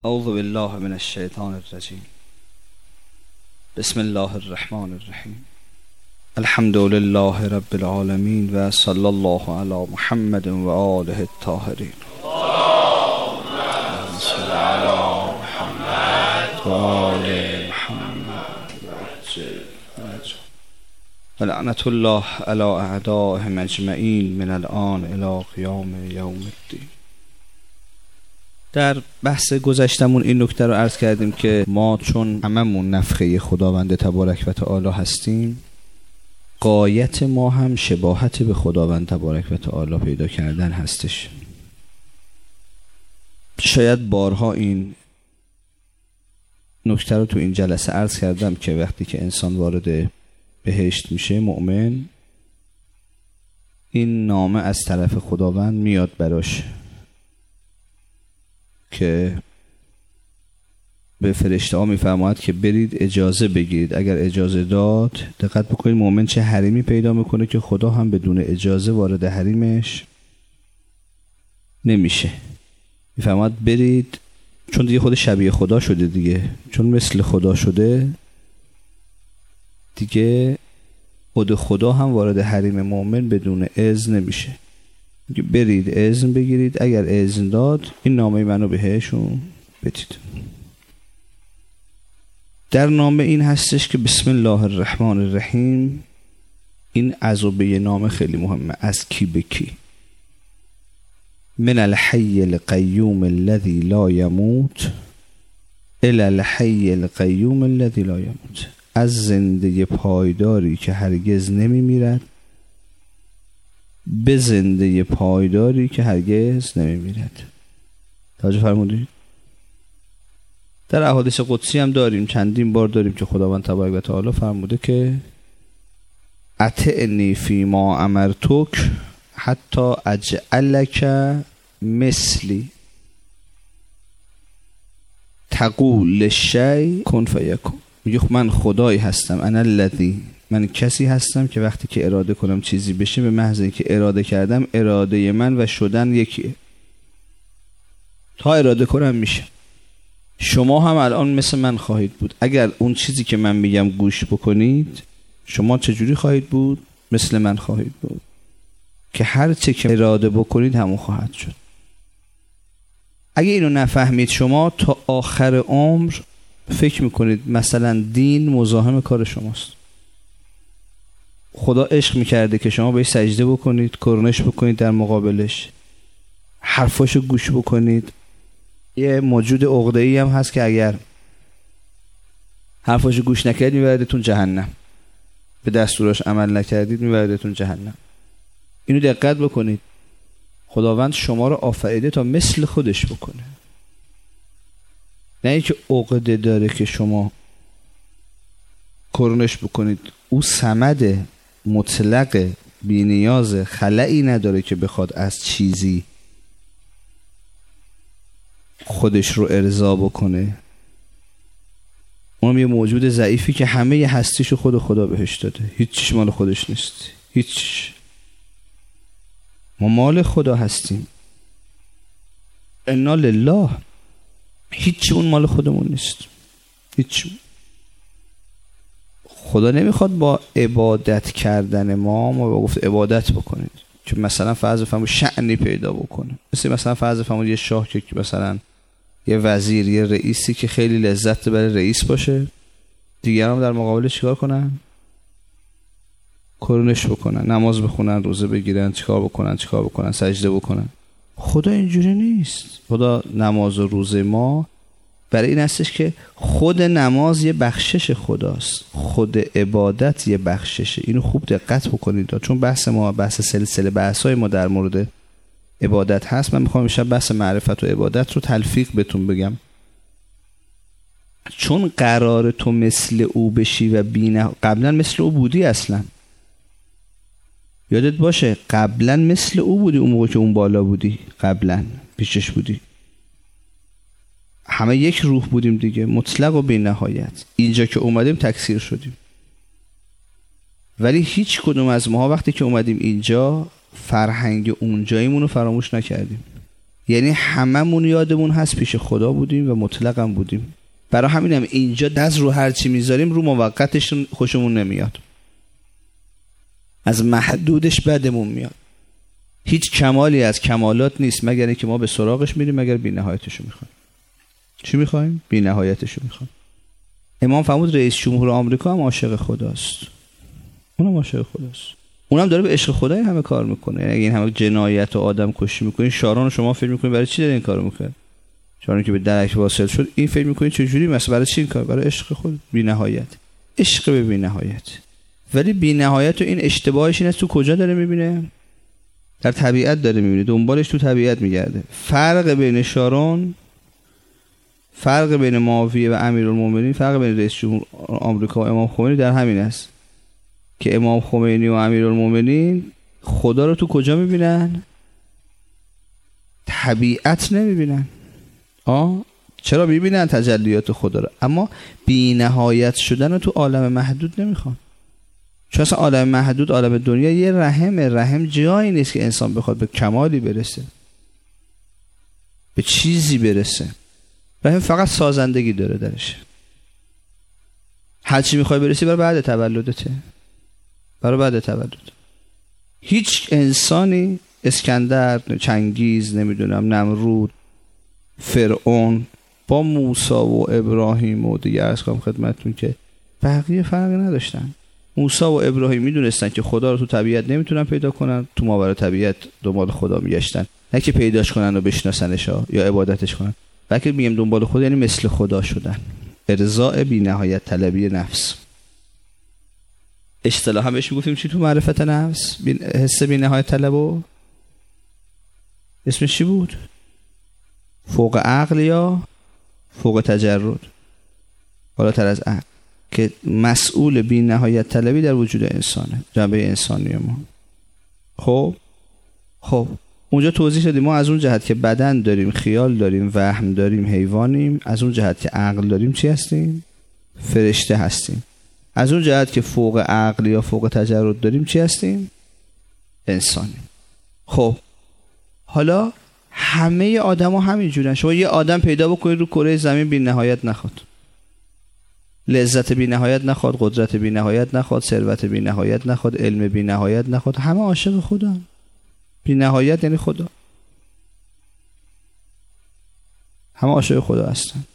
اعوذ بالله من الشیطان الرجیم. بسم الله الرحمن الرحیم. الحمد لله رب العالمین و صلی الله علی محمد و آله الطاهرین. اللهم صل علی محمد و آل محمد و لعنت الله علی اعدائهم اجمعین من الآن الی قیام یوم الدین. در بحث گذشتمون این نکته رو عرض کردیم که ما چون هممون نفخه خداوند تبارک و تعالی هستیم، غایت ما هم شباهت به خداوند تبارک و تعالی پیدا کردن هستش. شاید بارها این نکته رو تو این جلسه عرض کردم که وقتی که انسان وارد بهشت میشه، مؤمن، این نامه از طرف خداوند میاد براش که به فرشته ها میفرماید که برید اجازه بگیرید. اگر اجازه داد، دقت بکنید مؤمن چه حریمی پیدا میکنه که خدا هم بدون اجازه وارد حریمش نمیشه. میفرماید برید، چون دیگه خود شبیه خدا شده دیگه، چون مثل خدا شده دیگه، خود خدا هم وارد حریم مؤمن بدون اذن نمیشه. برید اذن بگیرید، اگر اذن داد این نامه منو بهشون بدید. در نامه این هستش که بسم الله الرحمن الرحیم. این عضبه نامه خیلی مهمه. از کی به کی؟ من الحی القیوم الذی لا یموت الی الحی القیوم الذی لا یموت. از زنده پایداری که هرگز نمی میرد به زنده پایداری که هرگز نمی میرد. توجه فرمودید؟ در احادیث قدسی هم داریم، چندین بار داریم که خداوند تبارک و تعالی فرموده که اطعنی فی ما امرتک حتی اجعلک مثلی تقول للشیء کن فیکون. میگه من خدایی هستم، انا الذی، من کسی هستم که وقتی که اراده کنم چیزی بشه، به محض اینکه اراده کردم، اراده من و شدن یکیه. تا اراده کنم میشه. شما هم الان مثل من خواهید بود. اگر اون چیزی که من میگم گوش بکنید، شما چجوری خواهید بود؟ مثل من خواهید بود که هر چه که اراده بکنید همون خواهد شد. اگه اینو نفهمید، شما تا آخر عمر فکر میکنید مثلا دین مزاحم کار شماست. خدا عشق میکرده که شما بهش سجده بکنید، کرنش بکنید در مقابلش، حرفاشو گوش بکنید. یه موجود عقده‌ای هم هست که اگر حرفاشو گوش نکردید میبردتون جهنم، به دستوراش عمل نکردید میبردتون جهنم. اینو دقت بکنید. خداوند شما رو آفریده تا مثل خودش بکنه، نه اینکه عقده داره که شما کرنش بکنید. او صمد مطلق بی نیاز، خلایی نداره که بخواد از چیزی خودش رو ارضا بکنه. اونم یه موجود ضعیفی که همه ی هستیشو خود خدا بهش داده، هیچ چیش مال خودش نیست. هیچ. ما مال خدا هستیم. انا لله. هیچ اون مال خودمون نیست. هیچ. خدا نمیخواد با عبادت کردن ما گفت عبادت بکنید که مثلا فرض فرمود شأنی پیدا بکنه. مثلا فرض فرمود یه شاه که مثلا یه وزیر، یه رئیسی که خیلی لذت بره رئیس باشه، دیگران در مقابلش چیکار کنن؟ کرنش بکنن، نماز بخونن، روزه بگیرن، چیکار بکنن، سجده بکنن. خدا اینجوری نیست. خدا نماز و روزه ما برای این هستش که خود نماز یه بخشش خداست، خود عبادت یه بخششه. اینو خوب دقت بکنید، چون بحث ما، بحث سلسله بحثای ما در مورد عبادت هست. من میخوام امشب بحث معرفت و عبادت رو تلفیق بهتون بگم، چون قرار تو مثل او بشی و قبلا مثل او بودی. اصلا یادت باشه قبلا مثل او بودی، اون موقع که اون بالا بودی، قبلا پیشش بودی. همه یک روح بودیم دیگه، مطلق و بی نهایت. اینجا که اومدیم تکثیر شدیم. ولی هیچ کدوم از ماها وقتی که اومدیم اینجا، فرهنگ اونجاییمون رو فراموش نکردیم. یعنی هممون یادمون هست پیش خدا بودیم و مطلقم بودیم. برای همینم اینجا دست رو هر چی میذاریم رو موقتش خوشمون نمیاد، از محدودش بدمون میاد. هیچ کمالی از کمالات نیست مگر اینکه ما به سراغش میریم، مگر بی‌نهایتشو میخوایم. چی میخوایم؟ بی‌نهایتشو میخوایم. امام فرمود رئیس جمهور آمریکا هم عاشق خداست. اونم عاشق خداست. اونم داره به عشق خدای همه کار میکنه. یعنی این همه جنایت و آدم کشی میکنین، شارون شما فکر میکنین برای چی داره این کارو میکنه؟ شارون که به درک واصل شد، این فکر میکنین چه جوری مثلا برای چی این کار؟ برای عشق خود، بی‌نهایت. عشق به بی‌نهایت. ولی بی‌نهایت و این اشتباهش اینه تو کجا داره میبینه؟ در طبیعت داره میبینه، دنبالش تو طبیعت میگرده. فرق بین شارون، فرق بین معاویه و امیرالمومنین، فرق بین رئیس جمهور آمریکا و امام خمینی در همین است که امام خمینی و امیرالمومنین خدا رو تو کجا میبینن؟ طبیعت نمیبینن. چرا میبینن تجلیات خدا رو؟ اما بی نهایت شدن رو تو عالم محدود نمیخوان. چون اصلا عالم محدود، عالم دنیا یه رحم جایی نیست که انسان بخواد به کمالی برسه، به چیزی برسه. رحم فقط سازندگی داره درش. هر چی میخوای برسی برای بعد تولدته، برای بعد تولد. هیچ انسانی، اسکندر، چنگیز، نمیدونم نمرود، فرعون، با موسی و ابراهیم و دیگه عرض کنم خدمتتون که بقیه فرقی نداشتن. موسی و ابراهیم میدونستن که خدا رو تو طبیعت نمیتونن پیدا کنن، تو ماورای طبیعت دنبال خدا میگشتن، نه که پیداش کنن و بشناسنش یا عبادتش کنن، بلکه میگم دنبال خدا یعنی مثل خدا شدن. ارضاء بی نهایت طلبی نفس. اصطلاحا بهش میگفتیم چی تو معرفت نفس؟ حس بی نهایت طلبو اسمش چی بود؟ فوق عقل یا فوق تجرد؟ بالاتر از عقل، که مسئول بی نهایت طلبی در وجود انسانه، جنبه انسانی ما. خب اونجا توضیح دادیم ما از اون جهت که بدن داریم، خیال داریم، وهم داریم، حیوانیم. از اون جهت که عقل داریم چی هستیم؟ فرشته هستیم. از اون جهت که فوق عقل یا فوق تجرد داریم چی هستیم؟ انسانیم. خب حالا همه آدم ها همین جورن. شما یه آدم پیدا بکنید رو کره زمین بی نهایت نخواد، لذت بی نهایت نخواد، قدرت بی نهایت نخواد، ثروت بی نهایت نخواد، علم بی نهایت نخواد، همه عاشق خدا. بی نهایت یعنی خدا، همه عاشق خدا هستن.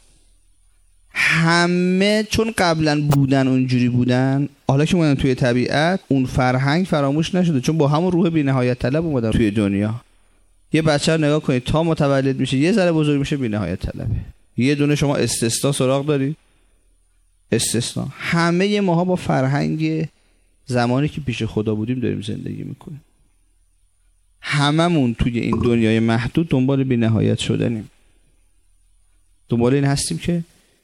همه چون قبلا بودن اونجوری بودن، حالا که اومدن توی طبیعت اون فرهنگ فراموش نشده، چون با همون روح بی نهایت طلب اومدن توی دنیا. یه بچه رو نگاه کنید تا متولد میشه یه ذره بزرگ میشه بی نهایت طلبه. یه دونه شما استثنا سراغ دارید؟ استثنا. همه ماها با فرهنگ زمانی که پیش خدا بودیم داریم زندگی میکنیم. هممون توی این دنیای محدود دنبال بی نهایت شدنیم، دنبال این هستیم که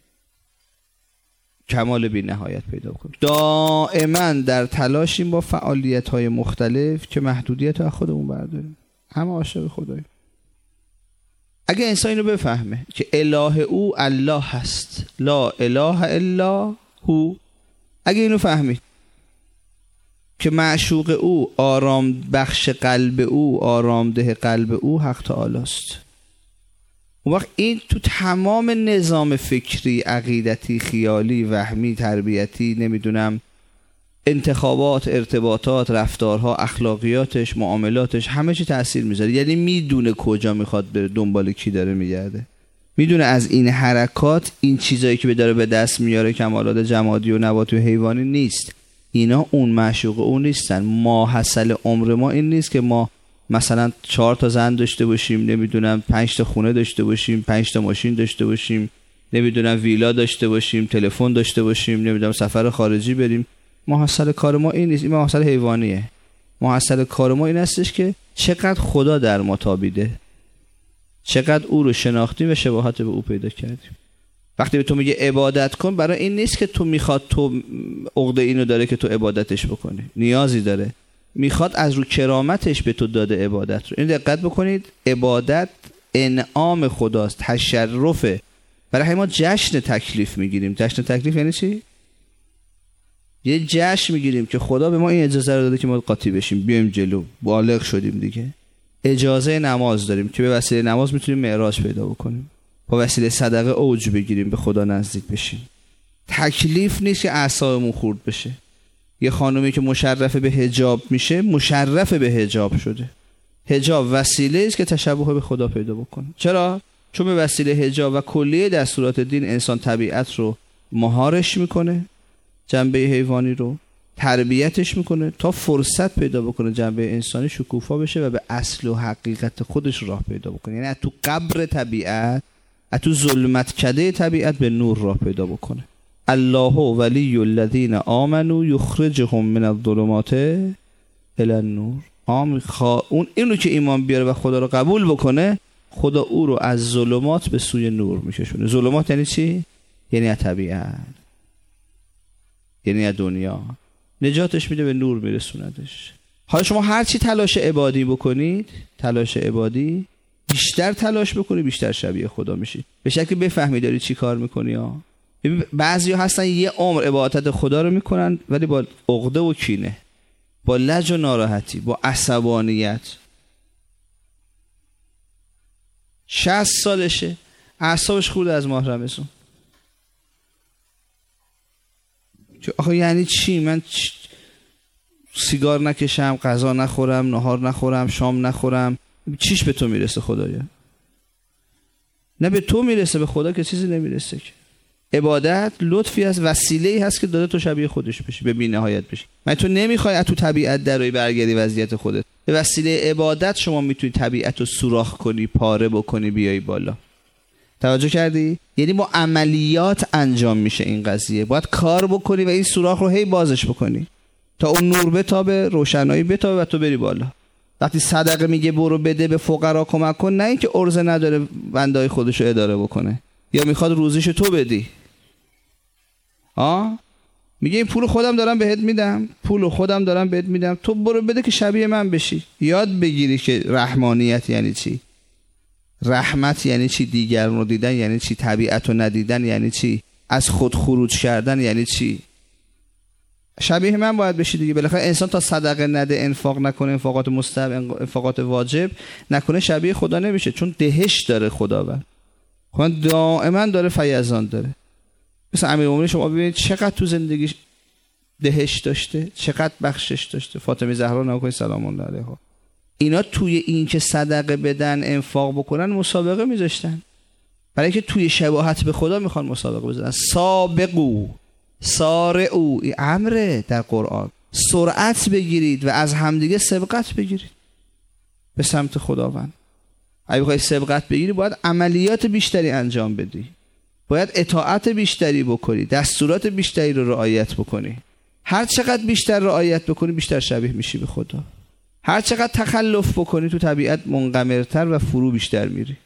کمال بی نهایت پیدا کنیم. دائما در تلاشیم با فعالیت‌های مختلف که محدودیت رو از خودمون برداریم. همه عاشق خداییم. اگه انسان اینو بفهمه که اله او الله هست، لا اله الا هو، اگه اینو فهمید که معشوق او، آرام بخش قلب او، آرامده قلب او حق تعالی است، اون وقت این تو تمام نظام فکری، عقیدتی، خیالی، وهمی، تربیتی، نمیدونم انتخابات، ارتباطات، رفتارها، اخلاقیاتش، معاملاتش، همه چی تأثیر میذاره. یعنی میدونه کجا میخواد بره، دنبال کی داره میگرده، میدونه از این حرکات، این چیزایی که داره به دست میاره کمالات جمادی و نباتی و حیوانی نیست. اینا اون معشوق اون نیستن. ما حاصل عمر ما این نیست که ما مثلا 4 تا زن داشته باشیم، نمیدونم 5 تا خونه داشته باشیم، 5 تا ماشین داشته باشیم، نمیدونم ویلا داشته باشیم، تلفن داشته باشیم، نمیدونم سفر خارجی بریم. محصل کار ما این نیست. این محصل حیوانیه. محصل کار ما این هستش که چقدر خدا در ما تابیده، چقدر او رو شناختیم و شباهت به او پیدا کردیم. وقتی به تو میگه عبادت کن، برای این نیست که تو میخواد، تو عقده اینو داره که تو عبادتش بکنی، نیازی داره، میخواد از رو کرامتش به تو داده عبادت رو. این دقت بکنید، عبادت انعام خداست، تشرفه. برای همین ما جشن تکلیف میگیریم. جشن تکلیف یعنی چی؟ یه جشن میگیریم که خدا به ما این اجازه رو داده که ما قاطی بشیم، بیایم جلو، بالغ شدیم دیگه. اجازه نماز داریم که به وسیله نماز میتونیم معراج پیدا بکنیم، با وسیله صدقه اوج بگیریم، به خدا نزدیک بشیم. تکلیف نیست که اعصابمون خورد بشه. یه خانومی که مشرف به حجاب میشه، مشرف به حجاب شده. حجاب وسیله است که تشبه به خدا پیدا بکنه. چرا؟ چون به وسیله حجاب و کلیه دستورات دین انسان طبیعت رو مهارش میکنه، جنبه حیوانی رو تربیتش میکنه تا فرصت پیدا بکنه جنبه انسانی شکوفا بشه و به اصل و حقیقت خودش راه پیدا بکنه. یعنی از تو قبر طبیعت، از تو ظلمت کده طبیعت به نور راه پیدا بکنه. الله ولی الذین آمنوا یخرجهم من الظلمات الی النور. اون اینو که ایمان بیاره و خدا رو قبول بکنه، خدا او رو از ظلمات به سوی نور میکشونه. ظلمات یعنی چی؟ یعنی از طبیعت، یعنی از دنیا. نجاتش میده، به نور میرسوندش. حالا شما هر چی تلاش عبادی بکنید، تلاش عبادی بیشتر تلاش بکنی، بیشتر شبیه خدا میشی. به شکلی بفهمی داری چی کار میکنی ها. بعضیا هستن یه عمر عبادت خدا رو میکنن ولی با عقده و کینه، با لج و ناراحتی، با عصبانیت. 60 سالشه، اعصابش خورده از ماه رمضان. آخه یعنی چی؟ من سیگار نکشم، غذا نخورم، نهار نخورم، شام نخورم، چیش به تو میرسه خدایا؟ نه به تو میرسه، به خدا که چیزی نمیرسه. که عبادت لطفی از وسیله‌ای هست که داده تو شبیه خودش بشی، به بی‌نهایت بشی. من تو نمیخوای از تو طبیعت درای برگردی وضعیت خودت. به وسیله عبادت شما میتونی طبیعت رو سوراخ کنی، پاره بکنی، بیای بالا. توجه کردی؟ یعنی با عملیات انجام میشه این قضیه. باید کار بکنی و این سوراخ رو هی بازش بکنی تا اون نور بتابه، روشنایی بتابه و تو بری بالا. وقتی صدقه میگه برو بده به فقرا کمک کن، نه اینکه عرضه نداره بندای خودش رو اداره بکنه یا میخواد روزیش تو بدی. میگه این پول خودم دارم بهت میدم، پول خودم دارم بهت میدم، تو برو بده که شبیه من بشی. یاد بگیری که رحمانیت یعنی چی، رحمت یعنی چی، دیگران رو دیدن یعنی چی، طبیعت رو ندیدن یعنی چی، از خود خروج کردن یعنی چی. شبیه من باید بشی دیگه. بالاخره انسان تا صدقه نده، انفاق نکنه، انفاقات مستحب، انفاقات واجب نکنه، شبیه خدا نمیشه. چون دهش داره خداوند دائما داره فیضان داره. مثلا امیرالمومنین شما ببینید چقدر تو زندگیش دهش داشته، چقدر بخشش داشته. فاطمه زهرا نگاه سلام الله علیها، اینا توی این که صدقه بدن، انفاق بکنن، مسابقه میذاشتن. برای که توی شباهت به خدا میخوان مسابقه بزنن. سابقو سارعو، این امره در قرآن. سرعت بگیرید و از همدیگه سبقت بگیرید به سمت خداوند. اگه بخوای سبقت بگیری باید عملیات بیشتری انجام بدی، باید اطاعت بیشتری بکنی، دستورات بیشتری رو رعایت بکنی. هر چقدر بیشتر رعایت بکنی بیشتر شبیه میشی به خدا. هر چقدر تخلف بکنی تو طبیعت منقمرتر و فرو بیشتر میری.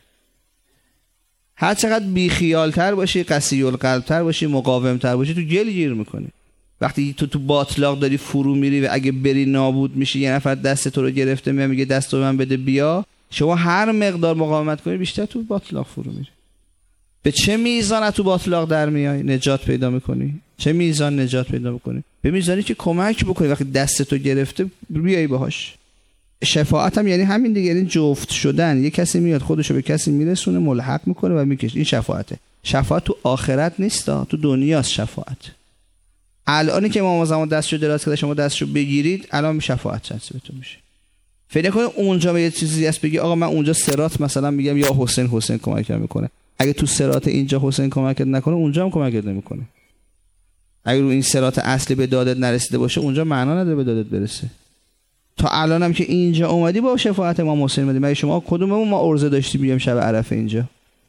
هر چقدر بیخیالتر باشی، قسی القلبتر باشی، مقاومتر باشی، تو گل گیر میکنی. وقتی تو باطلاق داری فرو میری و اگه بری نابود میشی، یه نفر دست تو رو گرفته میگه دست رو من بده بیا، شما هر مقدار مقاومت کنی بیشتر تو باطلاق فرو میری. به چه میزان تو باطلاق در میای نجات پیدا میکنی؟ چه میزان نجات پیدا میکنی؟ به میزانی که کمک بکنی. وقتی دست تو گرفته بیای باهاش. شفاعت هم یعنی همین دیگه، یعنی جفت شدن. یه کسی میاد خودشو به کسی میرسونه، ملحق میکنه و میکشه. این شفاعته. شفاعت تو آخرت نیست، تو دنیاست شفاعت. الانی که امام زمان دستشو دراز کرده شما دستشو بگیرید، الان شفاعت چسبتون میشه. فکر کنه اونجا یه چیزی هست بگی آقا من اونجا صراط مثلا میگم یا حسین کمکم میکنه. اگه تو صراط اینجا حسین کمکت نکنه، اونجا هم کمکت نمیکنه. اگه رو این صراط اصلی به دادت نرسیده باشه، اونجا معنا نداره به دادت برسه. تا الانم که اینجا اومدی با شفاعت امام حسین اومدی. مگه شما کدوممون ما عرضه داشتیم بیام شب عرفه اینجا؟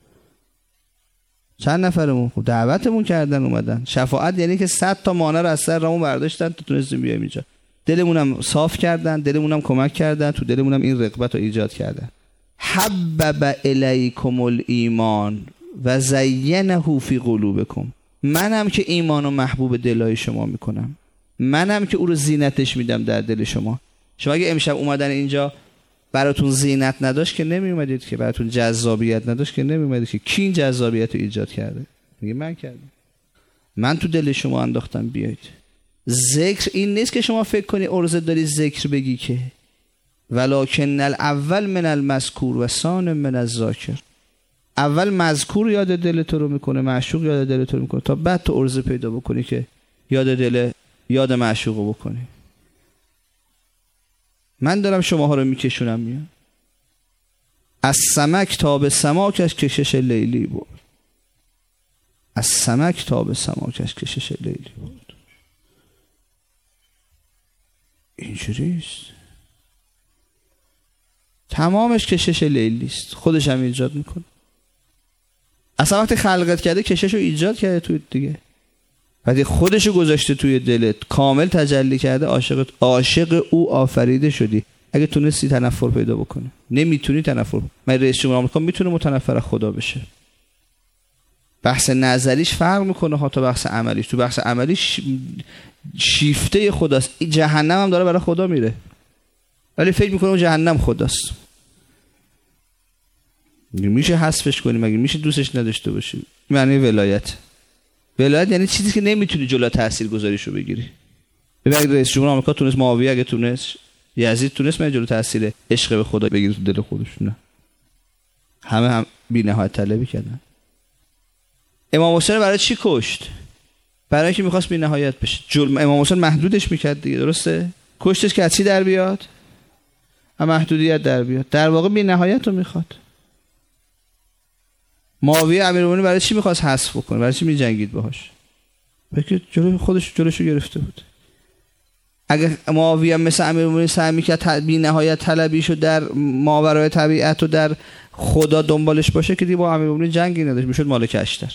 چند نفرمون خب دعوتمون کردن اومدن. شفاعت یعنی که 100 تا مانع رو از سر رامون برداشتن تا تونستیم بیایم اینجا. دلمونم صاف کردن، دلمونم کمک کردن، تو دلمونم این رغبت رو ایجاد کردن. حبب الیکم الایمان و زینه فی قلوبکم. منم که ایمانو محبوب دلای شما میکنم، منم که او رو زینتش میدم در دل شما. شما اگه امشب اومدن اینجا براتون زینت نداشت که نمی اومدید، که براتون جذابیت نداشت که نمی اومدید. که کی این جذابیت رو ایجاد کرده؟ میگه من کردم، من تو دل شما انداختم بیایید. ذکر این نیست که شما فکر کنی عرضه داری ذکر بگی، که ولکن الاول من المذکور و ثان من الذاکر. اول مذکور یاد دل تو رو میکنه، معشوق یاد دل تو رو میکنه، تا بعد تو عرضه پیدا بکنی که یاد معشوق رو بکنی. من دارم شماها رو میکشونم میام. از سمک تا به سماکش کشش لیلی بود. از سمک تا به سماکش کشش لیلی بود. اینجوریست. تمامش کشش لیلی است. خودش هم ایجاد میکنه. اصلا وقتی خلقت کرده کشش رو ایجاد کرده توی دیگه. وقتی خودش رو گذاشته توی دلت، کامل تجلی کرده، عاشق او آفریده شدی. اگه تونستی تنفر پیدا بکنه. نمیتونی تنفر. من رئیس جمهور آمریکا میتونه متنفر خدا بشه. بحث نظریش فرق میکنه ها تا بحث عملیش. تو بحث عملیش شیفته خداست. این جهنم هم داره برای خدا میره، ولی فکر میکنه اون جهنم خداست. میشه حذفش کنی؟ مگه میشه دوستش نداشته باشی؟ معنی ولایت یعنی چیزی که نمیتونی جلو تاثیرگذاریشو بگیری. ببین اگه رئیس جمهور آمریکا تونست، معاویه اگه تونست، یزید تونست، من جلو تاثیر عشق به خدا بگیره تو دل خودشون؟ نه. همه هم بی‌نهایت طلبی کردن. امام حسین برای چی کشت؟ برای اینکه می‌خواست بی‌نهایت بشه. امام حسین محدودش می‌کرد دیگه، درسته؟ کشتش که از چی در بیاد؟ از محدودیت در بیاد. در واقع بی‌نهایت رو می‌خواد. معاویه امیرالمومنین برای چی می‌خواست حذف کنه؟ برای چی می‌جنگید باهاش؟ بلکه جلوشو گرفته بود. اگه معاویه مثل امیرالمومنین سعی می‌کرد بی‌نهایت طلبیشو در ماورای طبیعت و در خدا دنبالش باشه که دیگه با امیرالمومنین جنگی نداشت، میشد مالک اشتر.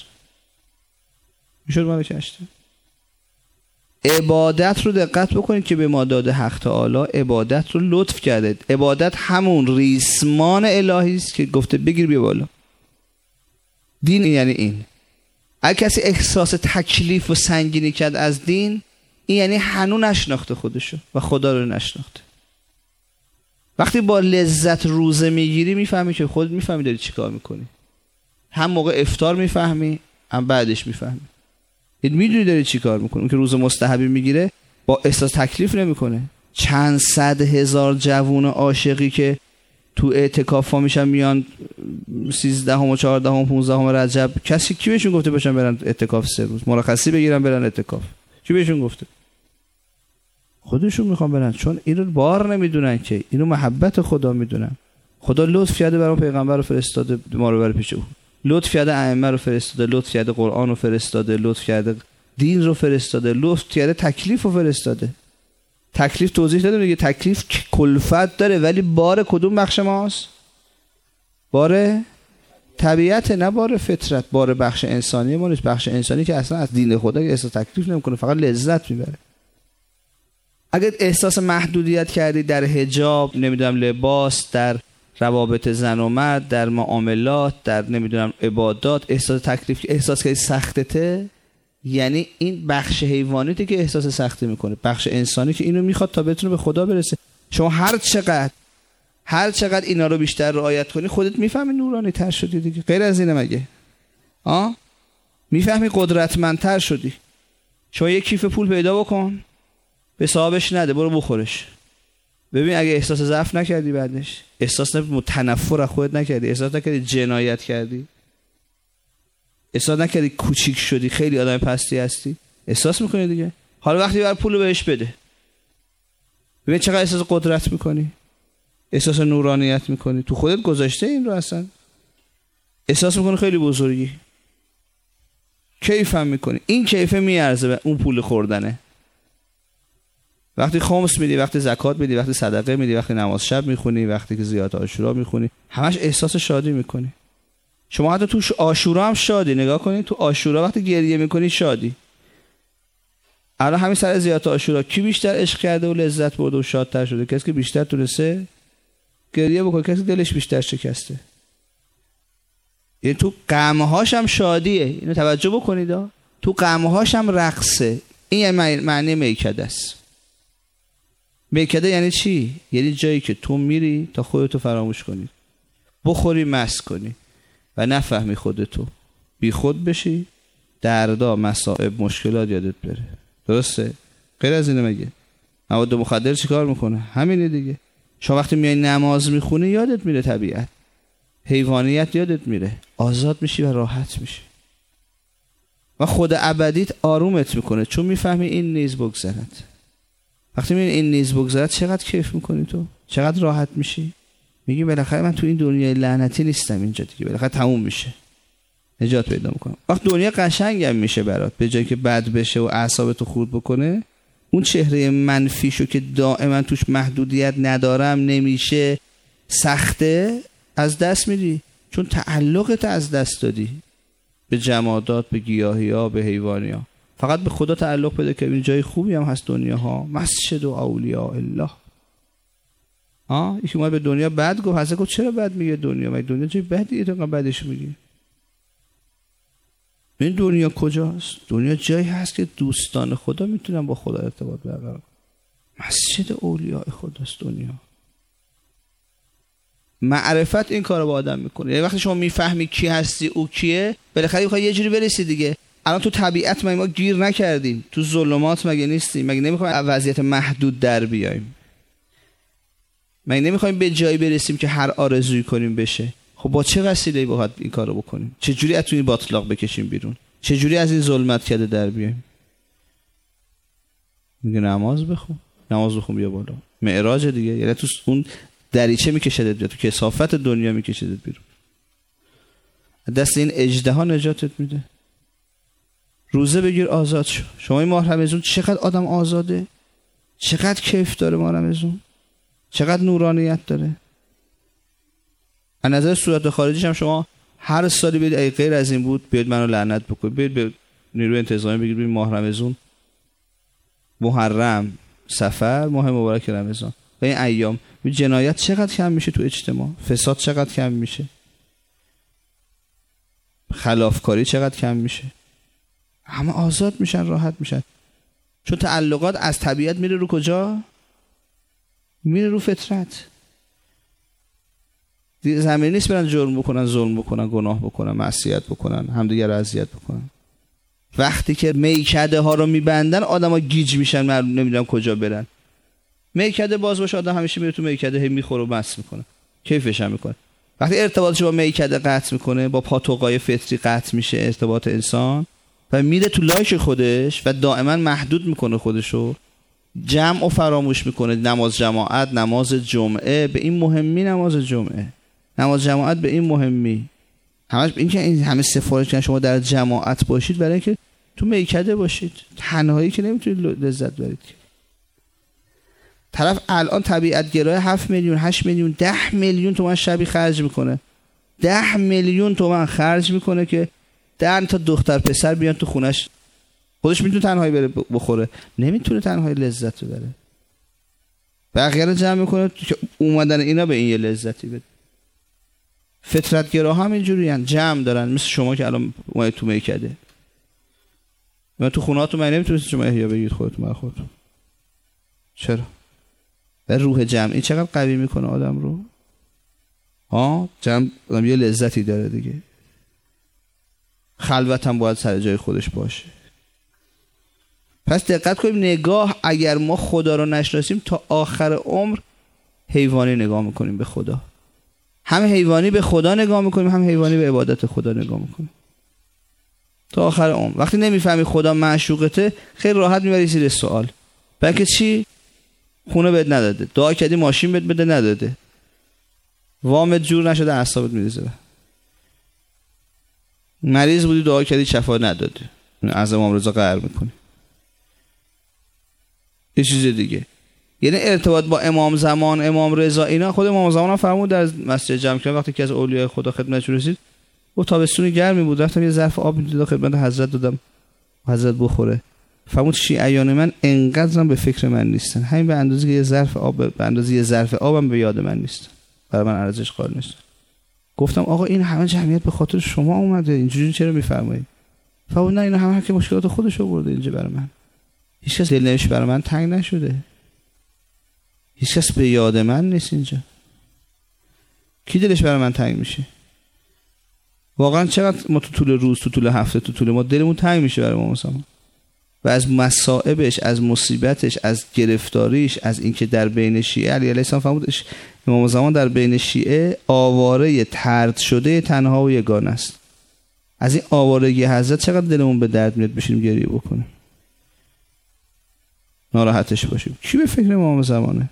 عبادت رو دقت بکنید که به ما داده حق تعالی عبادت رو لطف کرده. عبادت همون ریسمان الهی است که گفته بگیر بیا بالا. دین یعنی این. اگه کسی احساس تکلیف و سنگینی کرد از دین، این یعنی هنوز نشناخته خودشو و خدا رو نشناخته. وقتی با لذت روزه میگیری میفهمی که خودت میفهمی داری چی کار میکنی. هم موقع افطار میفهمی، هم بعدش میفهمی. این میدونی داری چی کار میکنی. اون که روز مستحبی میگیره با احساس تکلیف نمیکنه. چند صد هزار جوون عاشقی که تو اعتکاف ها میشن، میان 13 و 14 و 15 رجب، کسی کی بهشون گفته باشن برن اعتکاف 3 روز مرخصی بگیرن برن اعتکاف؟ کی بهشون گفته؟ خودشون میخوان برن، چون اینو بار نمیدونن که اینو محبت خدا میدونن. خدا لطف کرده برای پیغمبر رو فرستاده ما رو بر پیش او، لطف کرده ائمه رو فرستاده، لطف کرده قرآن رو فرستاده، لطف کرده دین رو فرستاده، لطف کرده تکلیف رو فرستاده. تکلیف توضیح دادم دیگه. تکلیف کلفت داره، ولی بار کدوم بخش ماست؟ بار طبیعت، نه بار فطرت. بار بخش انسانی ما نیست. بخش انسانی که اصلا از دین خدا احساس تکلیف نمیکنه، فقط لذت میبره. اگر احساس محدودیت کردی در حجاب، نمیدونم لباس، در روابط زن و مرد، در معاملات، در نمیدونم عبادات، احساس تکلیف، احساس که سختته، یعنی این بخش حیوانیه که احساس سختی میکنه. بخش انسانی که اینو میخواد تا بتونه به خدا برسه. شما هر چقدر اینا رو بیشتر رعایت کنی، خودت میفهمی نورانی تر شدی دیگه. غیر از اینه مگه؟ میفهمی قدرتمندتر شدی. شما یک کیف پول پیدا بکن، به صاحبش نده، برو بخورش. ببین اگه احساس ضعف نکردی، بعدش احساس تنفر از خودت نکردی، احساس نکردی جنایت کردی، احساس نکردی کوچیک شدی، خیلی آدم پستی هستی، احساس میکنی دیگه. حالا وقتی بر پولو بهش بده، ببین چقدر احساس قدرت میکنی، احساس نورانیت میکنی. تو خودت گذاشته این رو، اصلا احساس میکنی خیلی بزرگی، کیف هم میکنی. این کیفه میارزه به اون پول خوردنه. وقتی خمس میدی، وقتی زکات میدی، وقتی صدقه میدی، وقتی نماز شب میخونی، وقتی که زیارت عاشورا میخونی، همش احساس شادی میکنی. شما حتی تو عاشورا هم شادی. نگاه کنید تو عاشورا وقتی گریه میکنی شادی. الان همین سر زیارت عاشورا کی بیشتر عشق کرده و لذت برده و شادتر شده؟ کسی که بیشتر تونسته گریه بکنه، کسی که دلش بیشتر شکسته. یعنی تو غم‌هاش هم شادیه. اینو توجه بکنید. تو غم‌هاش هم رقصه. این معنی میکده است. میکده یعنی چی؟ یعنی جایی که تو میری تا خودتو فراموش کنی، بخوری مست کنی و نفهمی خودتو، بی خود بشی، دردا، مصائب، مشکلات یادت بره. درسته؟ غیر از اینه مگه؟ مواد مخدر چی کار میکنه؟ همینه دیگه. شما وقتی میای نماز میخونی یادت میره طبیعت، حیوانیت یادت میره، آزاد میشی و راحت میشی و خود ابدیت آرومت میکنه، چون میفهمی این نیز بگذرد. وقتی میبینی این نیز بگذرد چقدر کیف میکنی تو، چقدر راحت میشی، میگی بالاخره من تو این دنیای لعنتی نیستم اینجا دیگه، بالاخره تموم میشه، نجات پیدا میکنم. وقت دنیا قشنگم میشه برات، به جایی که بد بشه و اعصابتو خورد بکنه، اون چهره منفیشو که دائما توش محدودیت ندارم، نمیشه، سخته، از دست میدی، چون تعلقت از دست دادی به جمادات، به گیاهی‌ها، به حیوانی‌ها. فقط به خدا تعلق بده که این جای خوبی هم هست دنیاها، مسجد و اولیاء الله. یکی اومد به دنیا بد گفت، حضرت گفت چرا بد میگه دنیا؟ مگه دنیا جای بدیه تو بدش میگی؟ این دنیا کجاست؟ دنیا جایی هست که دوستان خدا میتونن با خدا ارتباط برقرار کنن. مسجد اولیاء خداست دنیا. معرفت این کارو با آدم میکنه. یعنی وقتی شما میفهمی کی هستی، او کیه، بالاخره میخوای یه جوری برسی دیگه. الان تو طبیعت ما گیر نکردیم، تو ظلمات مگه نیستیم؟ مگه نمیخوایم وضعیت محدود در بیایم؟ مگه نمیخوایم به جایی برسیم که هر آرزویی کنیم بشه؟ خب با چه وسیله‌ای باید این کارو بکنیم؟ چه جوری از توی باطلاق بکشیم بیرون؟ چه جوری از این ظلمت کده در بیایم؟ میگه نماز بخون بیا بالا. معراج دیگه، یعنی تو اون دریچه میکشدت بیاد، تو کثافت دنیا میکشدت بیرون. دست این اژدها نجاتت میده. روزه بگیر آزاد شو. شما این ماه رمضان چقدر آدم آزاده، چقدر کیف داره ماه رمضان، چقدر نورانیت داره. از نظر صورت خارجیش هم شما هر سالی بیاید ای غیر از این بود بیاید منو لعنت بکنید، بیاید به نیروی انتظامی بگید ببین ماه رمضان، محرم، صفر، ماه مبارک رمضان و این ایام جنایت چقدر کم میشه تو اجتماع، فساد چقدر کم میشه، خلافکاری چقدر کم میشه، همه آزاد میشن، راحت میشن. چون تعلقات از طبیعت میره رو کجا؟ میره رو فطرت. زمین نیست برن جرم بکنن، ظلم بکنن، گناه بکنن، معصیت بکنن، همدیگر رو اذیت بکنن. وقتی که میکده ها رو میبندن آدم‌ها گیج میشن، معلوم نمیدونم کجا برن. میکده باز باشه آدم همیشه میره تو میکده، هی میخوره و مست میکنه، کیفش هم میکنه. وقتی ارتباطش با میکده قطع میکنه، با پاتوقای فطری قطع میشه ارتباط انسان و میره تو لایش خودش و دائما محدود میکنه خودشو، جمع و فراموش میکنه. نماز جماعت، نماز جمعه به این مهمی، نماز جمعه، نماز جماعت به این مهمی. همش این که این همه سفارش کردن شما در جماعت باشید برای اینکه تو میکده باشید، تنهایی که نمیتونید لذت ببرید. طرف الان طبیعت گرای 7 میلیون 8 میلیون 10 میلیون تومان شبی خرج میکنه، 10 میلیون تومان خرج میکنه که 10 تا دختر پسر بیان تو خونش. خودش میتونه تنهایی بره بخوره، نمیتونه تنهایی لذت ببره. بقیه رو جمع میکنه که اومدن اینا به این یه لذتی بده. فطرتگرا هم اینجوریان، جمع دارن، مثل شما که الان اومدید تو میکده. من تو خونهاتون من نمیتونید شما احیا بگید خودتون برای خودتون. چرا؟ و روح جمعی چقدر قوی میکنه آدم رو. جمع آدم یه لذتی داره دیگه. خلوت هم باید سر جای خودش باشه. پس دقت کنیم، نگاه اگر ما خدا رو نشناسیم تا آخر عمر حیوانی نگاه میکنیم به خدا. هم حیوانی به خدا نگاه میکنیم، هم حیوانی به عبادت خدا نگاه میکنیم تا آخر عمر. وقتی نمیفهمی خدا معشوقته، خیلی راحت میبری زیر سوال. بلکه چی؟ خونه بهت نداده، دعا کردی ماشین بهت بده نداده، وامت جور نشده اعصابت میریزه، مریض بودی دعا کردی شفا نداده، از امام رضا قهر میکنی. یه چیز دیگه، یعنی ارتباط با امام زمان، امام رضا، اینا خود امام زمان هم فرمود در مسجد جمع کردن وقتی که از اولیاء خدا خدمتش رسید، و تابستون گرمی بود، رفتم یه ظرف آب میدادم خدمت حضرت دادم حضرت بخوره. فرمود شیعیان من انقدرم به فکر من نیستن، همین به اندازه که یه ظرف آب، به اندازه یه ظرف آبم به یاد من نیستن، برای من ارزش قائل نیستن. گفتم آقا این همه جمعیت به خاطر شما اومده، اینجوری چرا میفرمایید؟ فرمود نه، اینا همه که مشکلات خودش آورده اینجا برای من، هیچ کس دلنوشت برای من تنگ نشده، هیچ کس به یاد من نیست اینجا. کی دلش برای من تنگ میشه؟ واقعا چقدر ما تو طول روز، تو طول هفته، تو طول ما دلمون تنگ میشه برای ما مثلا. و از مصائبش، از مصیبتش، از گرفتاریش، از اینکه در بین شیعه علی علیه السلام فرمود امام زمان در بین شیعه آواره طرد شده تنها و یگانه است. از این آوارگی حضرت چقدر دلمون به درد میاد بشیم گریه بکنیم، ناراحتش باشیم. کی به فکر امام زمانه؟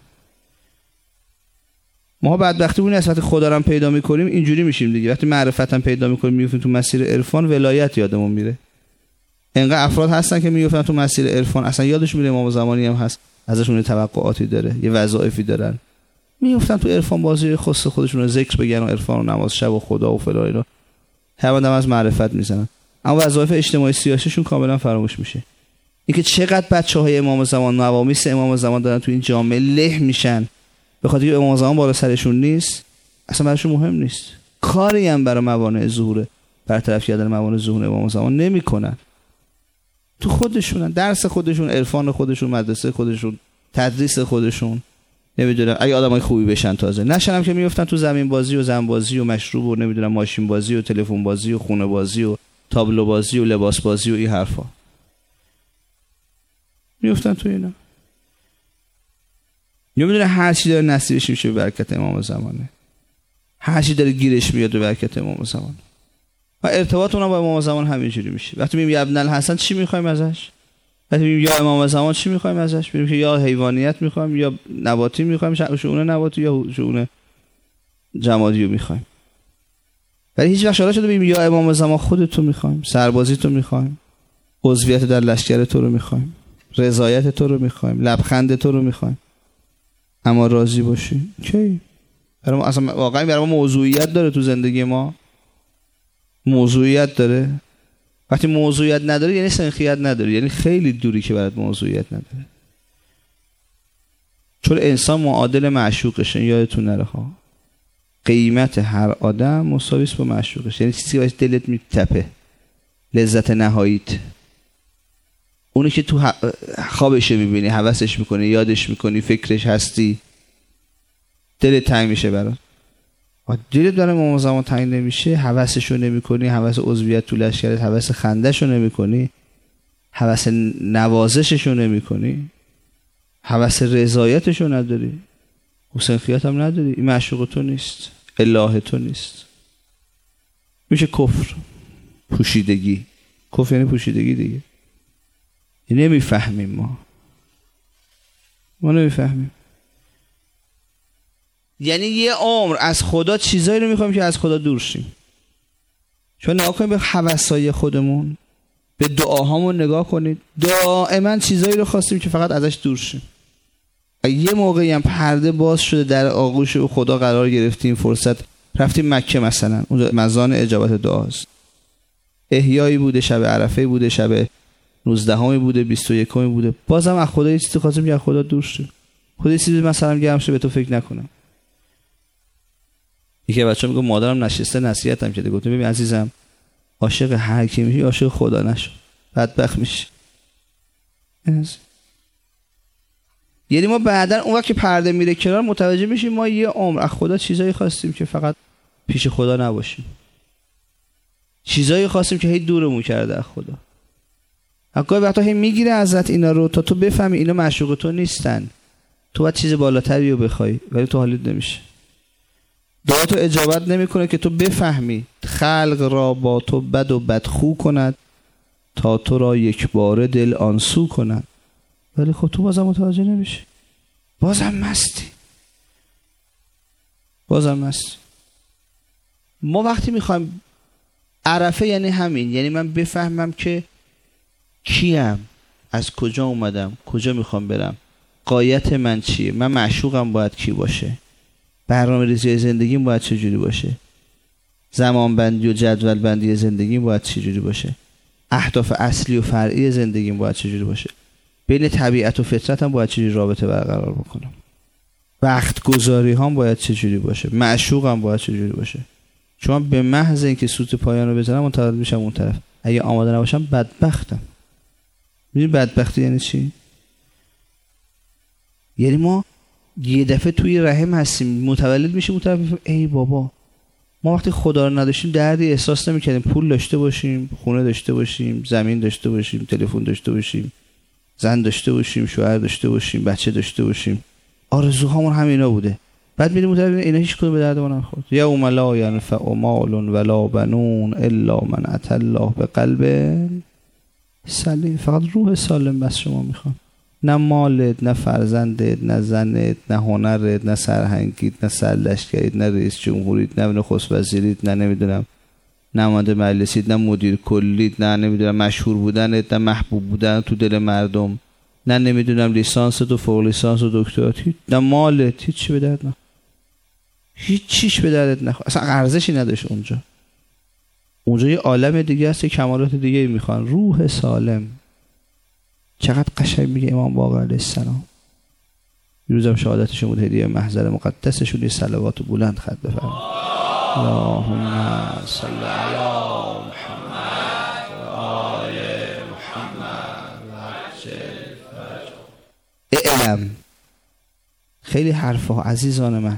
ما بدبختی اون وقتی خدا رو پیدا میکنیم اینجوری میشیم دیگه. وقتی معرفت هم پیدا میکنیم میفتیم تو مسیر عرفان، ولایت یادمون میره. انقدر افراد هستن که میفتن تو مسیر عرفان اصلا یادش میره امام زمانی هم هست، ازشون توقعاتی داره، یه وظایفی دارن، میفتن تو عرفان بازی خاص خودشون رو ذکر بگن و عرفان و نماز شب و خدا و فلان اینا، همون از معرفت میزنن، اما وظایف اجتماعی سیاسیشون کاملا فراموش میشه. اینکه چقدر بچهای امام زمان، نوامیس امام زمان دارن تو این جامعه له میشن به خاطر اینکه امام زمان بالا سرشون نیست، اصلا براشون مهم نیست، کاری هم برای موانع ظهور برطرف کردن موانع ظهور امام زمان نمیکنن. تو خودشونن، درس خودشون، عرفان خودشون، مدرسه خودشون، تدریس خودشون، نمیدونم اگه آدمای خوبی بشن تازه نشن هم که میافتن تو زمین بازی و زن بازی و مشروب و نمیدونم ماشین بازی و تلفن بازی و خونه بازی و تابلو بازی و لباس بازی و این حرفا میافتن تو اینا. نمیدونه هر چی داره نصیبش میشه به برکت امام زمانه، هر چی داره گیرش میاد به برکت امام زمان. و ارتباط اونها با امام زمان همینجوری میشه. وقتی میگیم ابن الحسن چی میخوایم ازش؟ وقتی میگیم یا امام زمان چی میخوایم ازش؟ میگیم که یا حیوانیت میخوایم یا نباتی میخوایم، شؤون نباتی یا شؤون جمادی رو میخوایم. ولی هیچ وقت شالا شده بگیم یا امام زمان خودتو میخوایم، سربازی تو میخوایم، عضویت در لشکر تو رو میخوایم، رضایت تو رو میخوایم، لبخند تو رو میخوایم، اما راضی باشی. کی؟ برای ما اصلا واقعا برای ما موضوعیت داره تو زندگی ما؟ موضوعیت داره؟ وقتی موضوعیت نداره یعنی سنخیت نداره، یعنی خیلی دوری که برات موضوعیت نداره. چون انسان معادل معشوقشه، یادتون نره ها. قیمت هر آدم مساوی است با معشوقش، یعنی چیزی که دلت میتپه، لذت نهاییت، اونی که تو خوابش میبینی، هوسش میکنی، یادش میکنی، فکرش هستی، دلت تنگ میشه برات. دلت برای امام زمان تنگ نمیشه، هوسشو نمیکنی، هوس عضویت تو لشکرت، هوس خندهشو نمیکنی، هوس نوازششو نمیکنی، هوس رضایتشو نداری، حسن خیات هم نداری، این معشوق تو نیست، اله تو نیست. میشه کفر، پوشیدگی. کفر یعنی پوشیدگی دیگه. نمیفهمیم ما نمیفهمیم. یعنی یه عمر از خدا چیزایی رو میخوایم که از خدا دور شیم. چون نگاه کنیم به هوسای خودمون، به دعاهامون نگاه کنید، دائما چیزایی رو خواستیم که فقط ازش دور شیم. یه موقعی هم پرده باز شده در آغوش خدا قرار گرفتیم، فرصت رفتیم مکه مثلا، اون مزان اجابت دعاست، احیایی بوده، شب عرفه بوده، شب 19 بوده، 21 بوده، بازم از خدا یه چیزی خواستیم که از خدا دور شیم. خدا یه چیزی مثلا گرم شه به تو فکر نکنم. یکی بچه‌ها میگه مادرم نشسته نصیحتم کرده، گفتم ببین عزیزم عاشق هر کی میشی عاشق خدا نشو، بدبخت میشی. یعنی ما بعدن اون وقت که پرده میره کنار متوجه میشیم ما یه عمر از خدا چیزایی خواستیم که فقط پیش خدا نباشیم، چیزایی خواستیم که هی دورمون کرده از خدا. حقا وقتا هی میگیره ازت اینا رو تا تو بفهمی اینا معشوق تو نیستن، تو باید چیز بالاتری رو بخوای ولی تو حالیت نمیشه. دعا تو اجابت نمیکنه که تو بفهمی خلق را با تو بد و بدخو کند تا تو را یک بار دل آنسو کند، ولی خب تو بازم متوجه نمیشه، بازم مستی. ما وقتی میخوایم عرفه یعنی همین، یعنی من بفهمم که کیم، از کجا اومدم، کجا میخوام برم، غایت من چیه، من معشوقم باید کی باشه، برنامه ریزی زندگیم باید چجوری باشه، زمان بندی و جدول بندی زندگیم باید چجوری باشه، اهداف اصلی و فرعی زندگیم باید چجوری باشه، بین طبیعت و فطرت هم باید چجوری رابطه برقرار بکنم، وقت گذاری هم باید چجوری باشه، معشوقم باید چجوری باشه. چون به محض اینکه سوت پایان رو بزنم منتقل میشم اون طرف، اگه آماده نباشم بدبختم. میدونی بدبختی یعنی چی؟ یعنی ما یه دفعه توی رحم هستیم، متولد میشیم اون طرف، ای بابا ما وقتی خدا رو نداشتیم دردی احساس نمی‌کردیم، پول داشته باشیم، خونه داشته باشیم، زمین داشته باشیم، تلفن داشته باشیم، زن داشته باشیم، شوهر داشته باشیم، بچه داشته باشیم. آرزوهامون همینا بوده. بعد میریم اون اینا هیچ کدوم به درد ما نمیخورد. یوم لا ینفع مال ولا بنون الا من اتى الله بقلب سلیم. فقط روح سالم بس شما میخوان. نه مالت، نه فرزندت، نه زنت، نه هنرت، نه سرهنگیت، نه سرلشکریت، نه رئیس جمهوریت، نه نخست وزیریت، نه نمیدونم نماینده مجلسیت، نه مدیر کلیت، نه نمیدونم مشهور بودنت، نه محبوب بودن تو دل مردم، نه نمیدونم لیسانست و فوق لیسانس و دکترات، نه مالت، هیچ چی به درد نخورد. هیچ چیش به دردت نخورد. اصلا ارزشی نداشت اونجا. اونجا یه عالم دیگه است، کمالات دیگه میخوان. روح سالم. چقدر قشنگ میگه امام باقر علیه السلام. روزم شهادتشون بود، هدیه محضر مقدسشون، یه صلوات بلند خط بفرمایید. اللهم صل علی محمد و آل محمد و عجل فرجهم. اعلم. خیلی حرفا عزیزان من.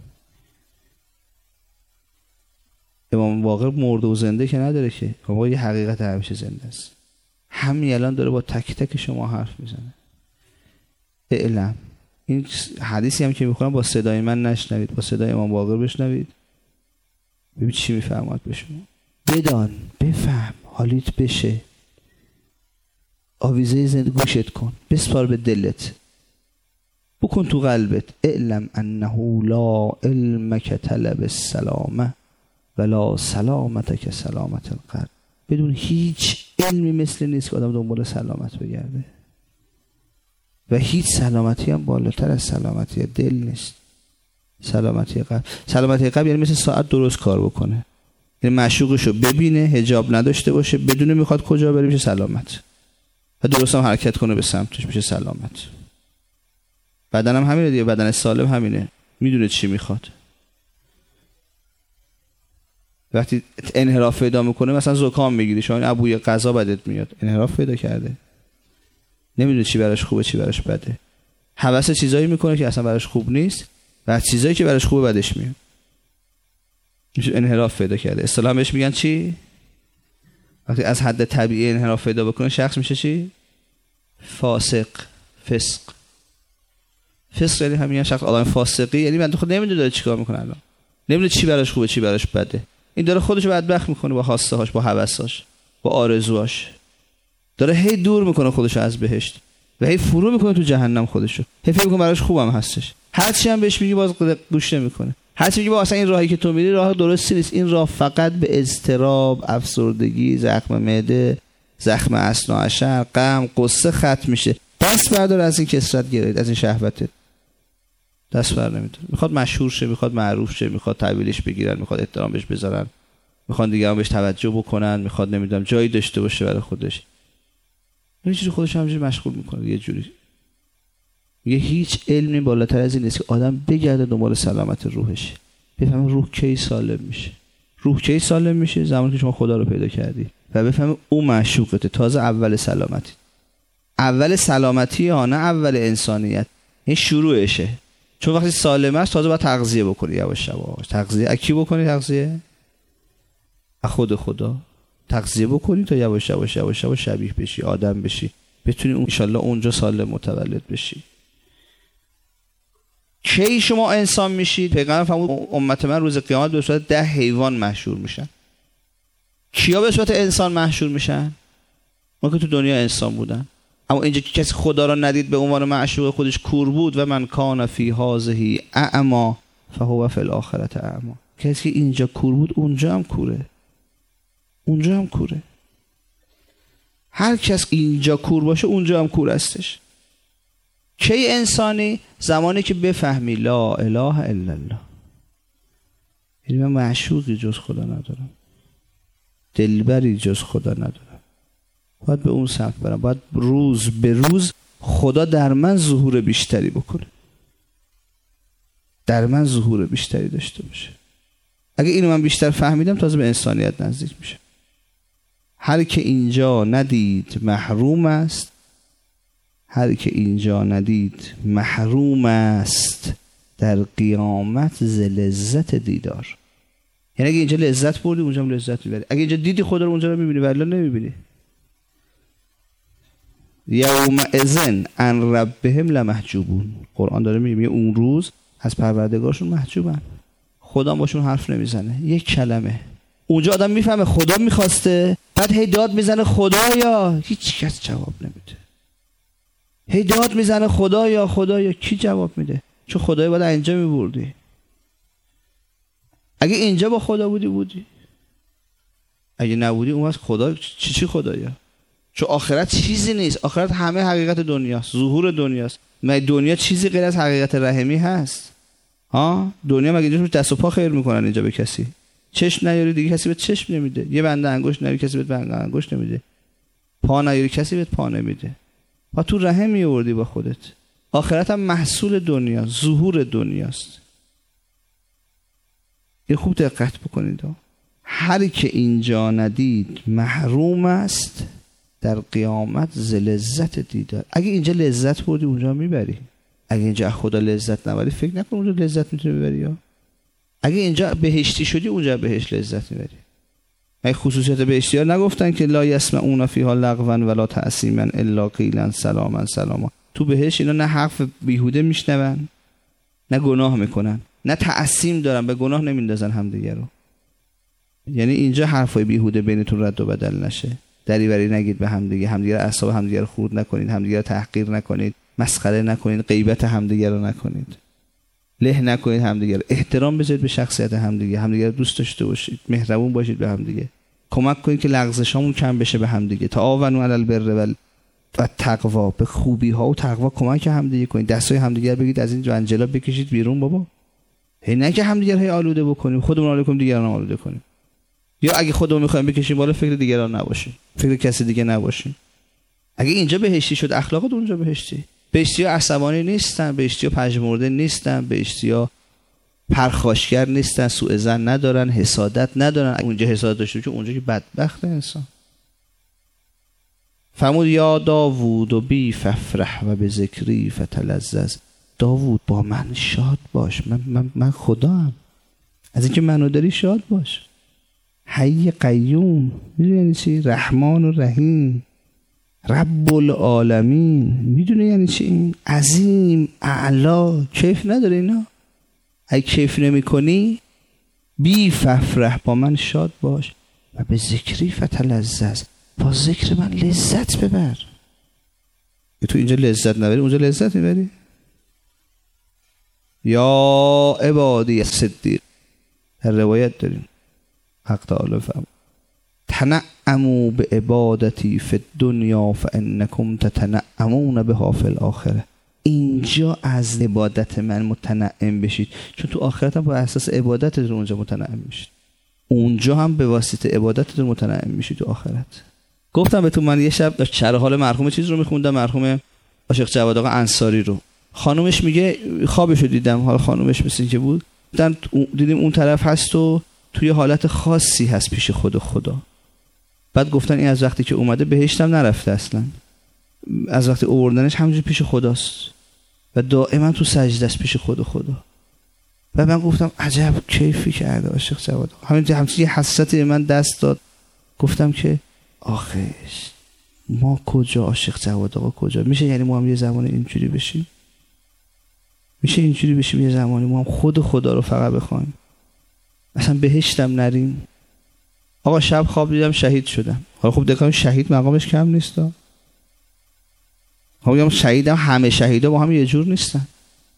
امام باقر مرده و زنده که نداره که، واقعا یه حقیقت همیشه زنده است. همین الان داره با تک تک شما حرف میزنه. اعلم. این حدیثی هم که میخونم با صدای من نشنوید، با صدای امام باقر بشنوید. ببین چی میفرماد به شما. بدان، بفهم، حالیت بشه. آویزه زنده گوشت کن، بسپار به دلت، بکن تو قلبت. اعلم انه لا علم که طلب السلامه ولا سلامت که سلامت القلب. بدون هیچ علمی مثل نیست که آدم دنبال سلامت بگرده و هیچ سلامتی هم بالاتر از سلامتی دل نیست. سلامتی قلب. سلامتی قلب یعنی مثل ساعت درست کار بکنه، یعنی معشوقشو ببینه، حجاب نداشته باشه، بدون میخواد کجا بره میشه سلامت، و درست هم حرکت کنه به سمتش میشه سلامت. بدن هم همینه دیگه، بدن سالم همینه، میدونه چی میخواد. وقتی انحراف پیدا میکنه، مثلا زکام میگیری، شما این ابوی غذا بدت میاد، انحراف پیدا کرده، نمیدونه چی براش خوبه چی براش بده، هوس چیزایی میکنه که اصلا براش خوب نیست و چیزایی که براش خوبه بدش میاد، میشه انحراف پیدا کرده. اصطلاحاً بهش میگن چی؟ وقتی از حد طبیعی انحراف پیدا بکنه شخص میشه چی؟ فاسق. فسق. فسق یعنی همین شخص آدم فاسقی، یعنی بنده خود نمیدونه داره چیکار میکنه، الان نمیدونه چی براش خوبه چی براش بده، این داره خودشو بدبخت میکنه با خواسته هاش، با هوساش، با آرزوهاش، داره هی دور میکنه خودشو از بهشت و هی فرو میکنه تو جهنم خودشو، هی فکر میکنه براش خوبم هستش، هر چی هم بهش میگی باز گوش نمیکنه، هر چی میگی با اصلا این راهی که تو میری راه درستی نیست، این راه فقط به اضطراب، افسردگی، زخم معده، زخم اثنا عشر، غم، قصه ختم میشه. دست بردار از این کثرت گرایید، از این شهوتت دست بر نمیداره. میخواد مشهور شه، میخواد معروف شه، میخواد تحویلش بگیرن، میخواد احترام بهش بذارن، میخوان دیگران بهش توجه بکنن، میخواد نمیدونم جایی داشته باشه برای خودش، یه جوری خودش همینجوری مشغول میکنه، یه جوری میگه هیچ علمی بالاتر از این نیست که آدم بگرده دنبال سلامت روحش، بفهمه روح کی سالم میشه. روح کی سالم میشه؟ زمانی که شما خدا رو پیدا کردی و بفهمه او معشوقته. تازه اول سلامتی، اول سلامتی ها، نه اول انسانیت، این شروعشه. چون وقتی سالم است تازه باید تغذیه بکنی، یواش یواش تغذیه. اکی بکنی تغذیه؟ خود خدا تغذیه بکنی تا یواش یواش یواش یواش شبیه بشی، آدم بشی، بتونی ان شاءالله اونجا سالم متولد بشی. کی شما انسان میشید؟ پیغمبر فرمود امت من روز قیامت به صورت 10 حیوان محشور میشن. کیا به صورت انسان محشور میشن؟ ما که تو دنیا انسان بودن، اما اینجا که کسی خدا را ندید به عنوان معشوق خودش کور بود. و من کان فی هذه اعمی فهو فی الاخره اعمی. کسی که اینجا کور بود اونجا هم کوره، اونجا هم کوره. هر کس اینجا کور باشه اونجا هم کور هستش. کی انسانی؟ زمانی که بفهمی لا اله الا الله، یعنی من معشوقی جز خدا ندارم، دلبری جز خدا ندارم، باید به اون سمت برم، باید روز به روز خدا در من ظهور بیشتری بکنه، در من ظهور بیشتری داشته باشه. اگه اینو من بیشتر فهمیدم تازه به انسانیت نزدیک میشه. هر که اینجا ندید محروم است، هر که اینجا ندید محروم است در قیامت ز لذت دیدار. یعنی اگه اینجا لذت بردی اونجا هم لذت میبری، اگه اینجا دیدی خدا رو اونجا رو میبینی ولی نمیبینی. یومئذ عن ربهم لمحجوبون. قرآن داره میگه اون روز از پروردگارشون محجوبن، خدا باشون حرف نمیزنه یک کلمه. اونجا آدم میفهمه خدا میخواسته، بعد هی داد میزنه خدایا، هیچ کس جواب نمیده. هی داد میزنه خدایا خدایا، کی جواب میده؟ چون خدای باید اینجا میبردی. اگه اینجا با خدا بودی، اگه نبودی اون وقت خدا چی خدایا؟ چون آخرت چیزی نیست، آخرت همه حقیقت دنیاست، ظهور دنیاست. مگه دنیا چیزی غیر از حقیقت رحمی هست؟ دنیا مگه اینجا دست و پا خیر میکنن اینجا به کسی؟ چشم نیاری دیگه کسی به چشم نمیده، یه بنده انگشت نیاری کسی به بنده انگشت نمیده، پا نیاری کسی به پا نمیده. پا تو رحم میوردی با خودت. آخرت هم محصول دنیا، ظهور دنیاست. یه خوب دقت بکنید، هر که اینجا ندید محروم است در قیامت ز لذت دیدار. اگه اینجا لذت بردی اونجا میبری. اگه اینجا خدا لذت نبری فکر نکن اونجا لذت میتونی ببری. یا اگه اینجا بهشتی شدی اونجا بهشت لذت میبری. اگه خصوصیت بهشتی ها نگفتن که لا یسمعون فیها لغوا ولا تأثیما الا قیلا سلاما سلاما. تو بهشت اینا نه حرف بیهوده میشنون، نه گناه میکنن، نه تأثیم دارن، به گناه نمیندازن همدیگه رو. یعنی اینجا حرفای بیهوده بینتون رد و بدل نشه، دریوری نگید به همدیگه، همدیگه رو اعصاب همدیگه رو خورد نکنید، همدیگه رو تحقیر نکنید، مسخره نکنید، غیبت همدیگه رو نکنید، له نکنید همدیگه رو، احترام بذارید به شخصیت همدیگه، همدیگه رو دوست داشته باشید، مهربون باشید به همدیگه، کمک کنید که لغزشامون کم بشه به همدیگه. تعاونوا علی البر و تقوا، به خوبی ها و تقوا کمک همدیگه کنید، دستای همدیگه رو بگید از این جنجالا بکشید بیرون بابا. نه که همدیگه رو آلوده بکنیم، خودمون آلوده کنیم دیگران آلوده کنیم. یا اگه خودمون میخوایم بکشیم بالا فکر دیگران نباشیم، فکر کسی دیگه نباشیم. اگه اینجا بهشتی شد اخلاقت اونجا بهشتی. بهشتی‌ها عصبانی نیستن، بهشتی‌ها پژمرده نیستن، بهشتی‌ها پرخاشگر نیستن، سوء ظن ندارن، حسادت ندارن. اونجا حسادت داشته که اونجا که بدبخت انسان. فرمود یا داوود و بی ففرح و به ذکری فتلذذ. داوود با من شاد باش، من خدام، از اینکه منو داری شاد باش. حی قیوم، میدونی یعنی چی؟ رحمان و رحیم، رب العالمین، میدونی یعنی چی؟ عظیم، اعلا. کیف نداره اینا؟ اگه کیف نمی کنی بی ففرح، با من شاد باش، و به ذکری فتلذذ، با ذکر من لذت ببر. تو اینجا لذت نبری اونجا لذت میبری. یا عبادی صدیق، در روایت داریم حق تعالی فرمود تنعموا به عبادتی فی الدنیا فانکم تتنعمون بها فی الاخره. اینجا از عبادت من متنعم بشید، چون تو آخرت هم با اساس عبادتتون اونجا متنعم میشید، اونجا هم به واسطه عبادتتون متنعم میشید تو آخرت. گفتم بهتون من یه شب داشت شرح حال مرحوم چیز رو میخوندم، مرحوم عاشق جواد آقا انصاری رو. خانومش میگه خوابشو دیدم، حالا خانومش مثل که بود، دیدیم اون طرف هست و توی حالت خاصی هست پیش خدا. بعد گفتن این از وقتی که اومده بهشت هم نرفته اصلا، از وقتی آوردنش همونجوری پیش خداست و دائما تو سجده است پیش خدا. و من گفتم عجب کیفی کرده عاشق جواد. همین یه حسرتی من دست داد. گفتم که آخش ما کجا، عاشق جواد آقا کجا؟ میشه یعنی ما هم یه زمان اینجوری بشیم؟ میشه اینجوری بشیم یه زمانی ما هم خدا رو فقط بخوایم، اصلا بهشتم نریم؟ آقا شب خواب دیدم شهید شدم. حالا خوب دقیقا شهید مقامش کم نیست. حالا شهیدم، همه شهیدا با هم یه جور نیستن.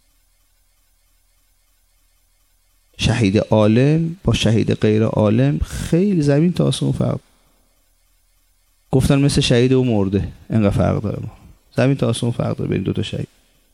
شهید عالم با شهید غیر عالم خیلی زمین تا آسمون فرق. گفتن مثل شهید و مرده اینقدر فرق داره، ما زمین تا آسمون فرق داره بین دو تا شهید.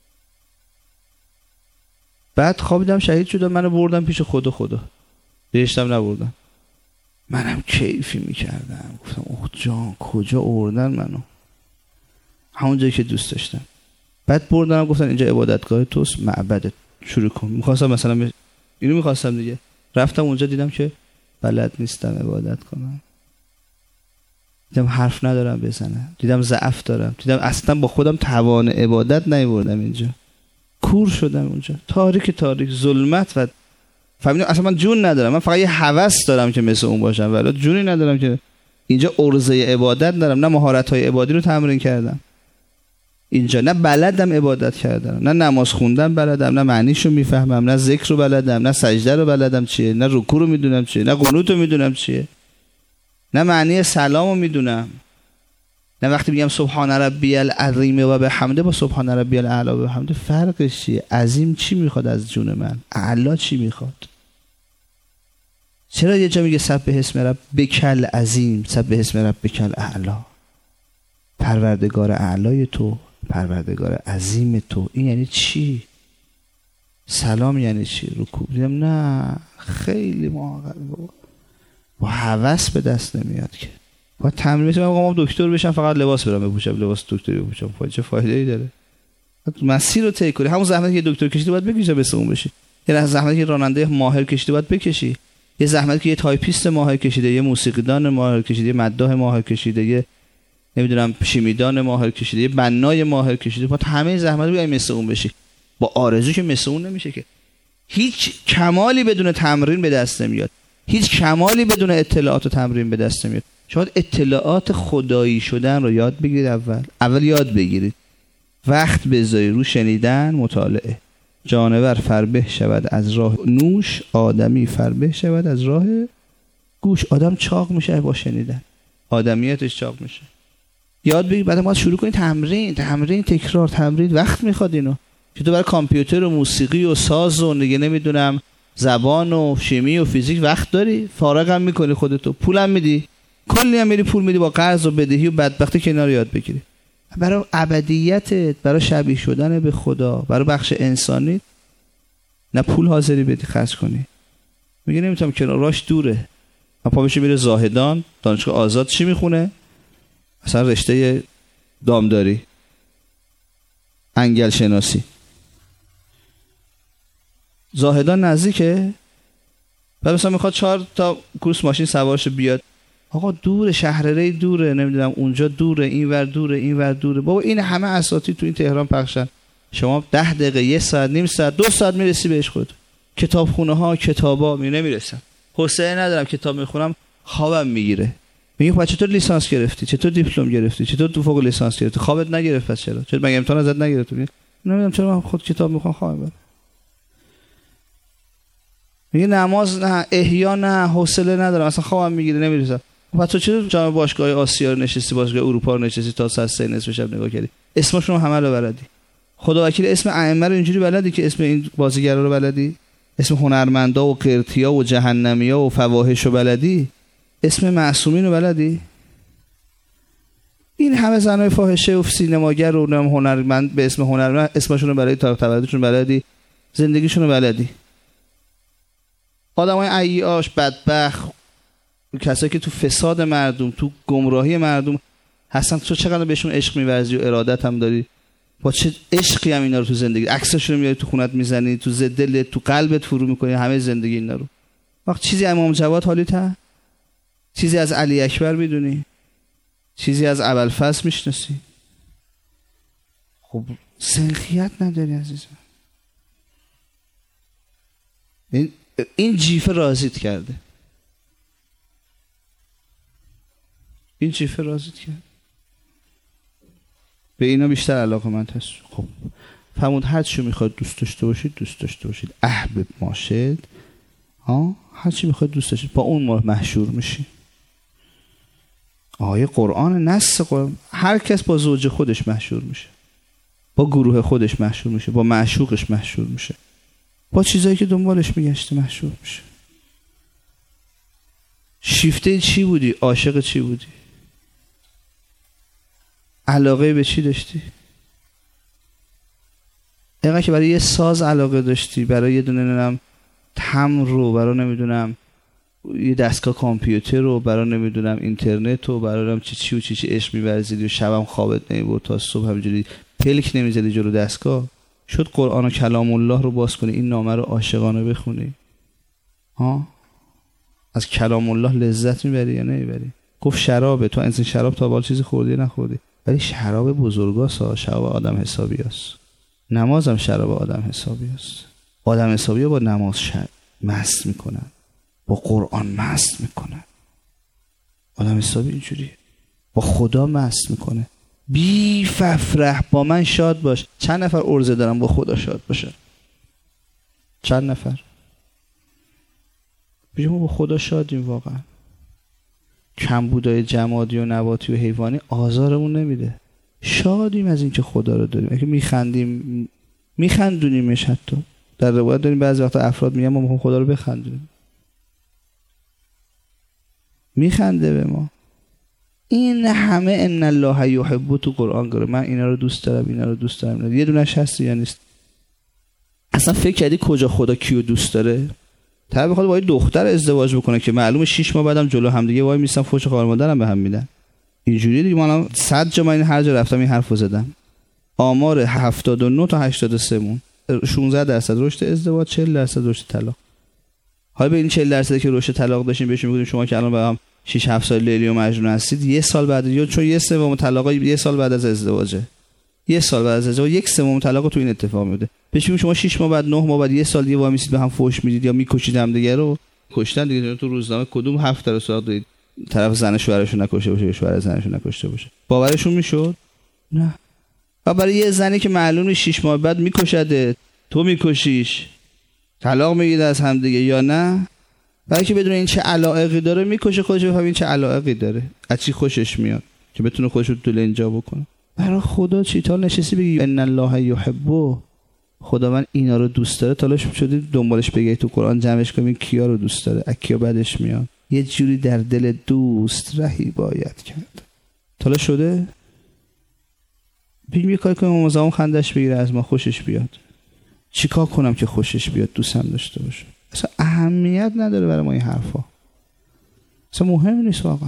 بعد خوابیدم شهید شدم، منو بردم پیش خدا، بهشتم نبردم. منم کیفی میکردم، گفتم اوه جان کجا آوردن منو، همون جایی که دوست داشتم. بعد بردنم گفتن اینجا عبادتگاه توست، معبدت، شروع کن. میخواستم مثلا اینو میخواستم دیگه، رفتم اونجا دیدم که بلد نیستم عبادت کنم، دیدم حرف ندارم بزنم، دیدم ضعف دارم، دیدم اصلا با خودم توان عبادت نیاوردم. اینجا کور شدم، اونجا تاریک ظلمت و فهمیدم اصلا من جون ندارم. من فقط یه هوس دارم که مثل اون باشم ولی جونی ندارم که اینجا ارزه عبادت دارم، نه مهارت‌های عبادی رو تمرین کردم. اینجا نه بلدم عبادت کردم، نه نماز خوندن بلدم، نه معنیشو میفهمم، نه ذکر رو بلدم، نه سجده رو بلدم چیه، نه رکوع رو میدونم چیه، نه قنوت رو میدونم چیه، نه معنی سلام رو میدونم، نه وقتی میگم سبحان ربی العظیم و بحمده با سبحان ربی الاعلی و بحمده فرقش چیه؟ عظیم چی میخواد از جون من؟ اعلی چی میخواد؟ چرا یه جا میگه سبح اسم ربک العظیم، سبح اسم ربک الاعلی، پروردگار اعلای تو، پروردگار عظیم تو. این یعنی چی؟ سلام یعنی چی؟ رکوع دیدم نه خیلی معقد با هوس به دست نمیاد که. با تمرین بشم آقا من دکتر بشم فقط لباس برام بپوشم، لباس دکتری بپوشم، چه فایده ای داره؟ مسیر رو طی کنی. همون زحمتی که دکتر کشیده باید بکشی مثل اون بشی. یه زحمتی که راننده ماهر کشیده باید بکشی. یه زحمتی که یه تایپیست ماهر کشیده، یه موسیقیدان ماهر کشیده، یه مداح ماهر کشیده، یه نمیدونم شیمیدان ماهر کشیده، یه بنای ماهر کشیده، باید همه زحمت رو مثل اون بشی. با آرزو که مثل اون نمیشه که. هیچ کمالی بدون تمرین به دست نمیاد. هیچ کمالی بدون اطلاعات و تمرین به دست نمیاد. شاید اطلاعات خدایی شدن رو یاد بگیرید. اول یاد بگیرید، وقت بذارید رو شنیدن، مطالعه. جانور فربه شود از راه نوش، آدمی فربه شود از راه گوش. آدم چاق میشه با شنیدن، آدمیتش چاق میشه. یاد بگیرید، بعد ما شروع کنید تمرین تکرار، تمرین. وقت میخواد اینو. که تو برای کامپیوتر و موسیقی و ساز و دیگه نمیدونم زبان و شیمی و فیزیک وقت داری؟ فارغ هم میکنی خودتو، پولم میدی، کلی هم میری پول میدی با قرض و بدهی و بدبختی که اینا رو یاد بگیری. برای ابدیتت، برای شبیه شدن به خدا، برای بخش انسانی نه پول حاضری بدی خرج کنی. میگه نمیتونم کنار راش دوره. پا بشه میره زاهدان، دانشگاه آزاد چی میخونه؟ اصلا رشته دامداری، انگل شناسی. زاهدان نزدیکه، بعد مثلا میخواد 4 تا کورس ماشین سوارش بیاد. آقا دوره، شهرره دوره، نمیدونم اونجا دوره، اینور دوره، اینور دوره. بابا این همه اساتید تو این تهران پخشن، شما 10 دقیقه، 1 ساعت، نیم ساعت، 2 ساعت میرسی بهش خود. کتابخونه ها، کتابا نمیرسن. حوصله ندارم کتاب میخونم، خوابم میگیره. میگه خب چطور لیسانس گرفتی؟ چطور دیپلم گرفتی؟ چطور تو فوق لیسانس گرفتی؟ خوابت نگرفت پس چرا؟ چرا مگه امتحان ازت نگرفت؟ نمیدونم چرا من خود کتاب میخوام خوابم بره. میگه نماز نه، احیا نه، حوصله ندارم، اصلا خوابم میگیره نمیرسم. بعد تو چرا جام باشگاه آسیا رو نشستی، باشگاه اروپا رو نشستی تا ساعت 3 نصف شب نگاه کردی؟ اسمشون همه رو بلدی. خدا وکیل اسم ائمه رو اینجوری بلدی که اسم این بازیگرا رو بلدی؟ اسم هنرمندا و قرتیا و جهنمیا و فواحش رو بلدی؟ اسم معصومین رو بلدی؟ این همه زنای فاحشه و سینماگر و هنرمند به اسم هنرمند اسمشون رو بلدی، تاریخ تولدشون بلدی، زندگیشون رو بلدی؟ آدمای عیاش، بدبخت، کسایی که تو فساد مردم، تو گمراهی مردم هستن، تو چقدر بهشون عشق می‌ورزی و ارادت هم داری؟ با چه عشقی هم اینا رو تو زندگی، عکساشون رو میاری تو خونت میزنی، تو دلت، تو قلبت فرو می‌کنی همه زندگی اینا رو. وقت چیزی امام جواد حالیته؟ چیزی از علی اکبر میدونی؟ چیزی از ابوالفضل میشناسی؟ خب سنخیت نداری عزیزم. این جیفه رازیت کرده، این جیفه رازیت کرده، به اینا بیشتر علاقه‌مند هست. خب فرمود هر چی میخواد دوست داشته باشید دوست داشته باشید، احبب ماشد، هر چی میخواد دوست داشتید، با اون محشور میشی. آیه قرآن، نص قرآن، هر کس با زوج خودش محشور میشه، با گروه خودش محشور میشه، با معشوقش محشور میشه، با چیزایی که دنبالش میگشته محشور میشه. شیفته چی بودی؟ عاشق چی بودی؟ علاقه به چی داشتی؟ اینقدر که برای یه ساز علاقه داشتی، برای یه دونه تمر رو، برای نمیدونم یه دستگاه کامپیوتر رو، برای نمیدونم اینترنت رو، برای چی عشق می‌ورزیدی و شبم خوابت نمیبرد تا صبح همینجوری پلک نمیزدی جلو دستگاه. شد قرآن و کلام الله رو باز کنی، این نامه رو عاشقانه بخونی، از کلام الله لذت میبری یا نمیبری؟ گفت شرابه، تو این شراب تا بال چیزی خوردی نخوردی؟ ولی شراب بزرگاست، شراب آدم حسابی است. نمازم شراب آدم حسابی است. آدم حسابی با نماز مست میکنن، با قرآن مست میکنن. آدم حسابی اینجوری با خدا مست میکنه. بی ففرح با من شاد باش. چند نفر عرضه دارم با خدا شاد باشه؟ چند نفر؟ بگیم ما با خدا شادیم واقعا. کمبودای جمادی و نباتی و حیوانی آزارمون نمیده. شادیم از اینکه خدا رو داریم. اگه میخندیم میخندونیمش. حتی در روایت داریم بعضی وقتا افراد میگن ما میخوام خدا رو بخندونیم، میخنده به ما. این همه ان الله یحب تو قرآن گره. من اینا رو دوست دارم، اینا رو دوست دارم. یه دونش هست یا نیست؟ اصلا فکر کردی کجا خدا کیو دوست داره؟ طرف بخواد با یه دختر ازدواج بکنه که معلومه 6 ماه بعدم جلو هم دیگه وای میستن فوش خواهر مادرم به هم میدن. اینجوری دیگه. من 100 جا من هر جا رفتم این حرفو زدم. آمار 79 تا 83 مون 16% رشد ازدواج، 40% رشد طلاق. حالا به این 40% که رشد طلاق داشتیم بهش میگیم شما که الان با هم 6 7 سال لیلی و مجنون هستید، یه سال بعد یا چون یه سوم طلاق یه سال بعد از ازدواجه، یه سال بعد از ازدواج یک سوم طلاق تو این اتفاق میفته. بهش میگیم شما 6 ماه بعد 9 ماه بعد یه سال دیگه وامیسید به هم فوش میدید یا میکشید هم دیگه رو. کشتن دیگه تو روزنامه کدوم 7 تا سراغ دارید طرف زن شوهرشو نکشته باشه یا شوهر زنشو نکشته باشه؟ باورشون میشد؟ نه. و برای یه زنی که معلومه 6 ماه بعد میکشده، تو میکشیش، طلاق میگیرید از هم دیگه یا نه؟ برای که بدون این چه علایقی داره میکشه خودش، بفهمید این چه علایقی داره، از چی خوشش میاد که بتونه خودش رو تو لنجا بکنه. برای خدا چی تا نشستی بگی ان الله یحب، خدا من اینا رو دوست داره؟ تلاش شدی دنبالش بگی تو قرآن جمعش کنی کیا رو دوست داره، از کیا بدش میاد؟ یه جوری در دل دوست رهی باید کرد. تلاش شده؟ بگیم یه کاری کنم موزمون خندش بگیره، از ما خوشش بیاد. چیکار کنم که خوشش بیاد، دوستم داشته باشه؟ اصلا اهمیت نداره برای ما این حرفا، اصلا مهم نیست واقعا.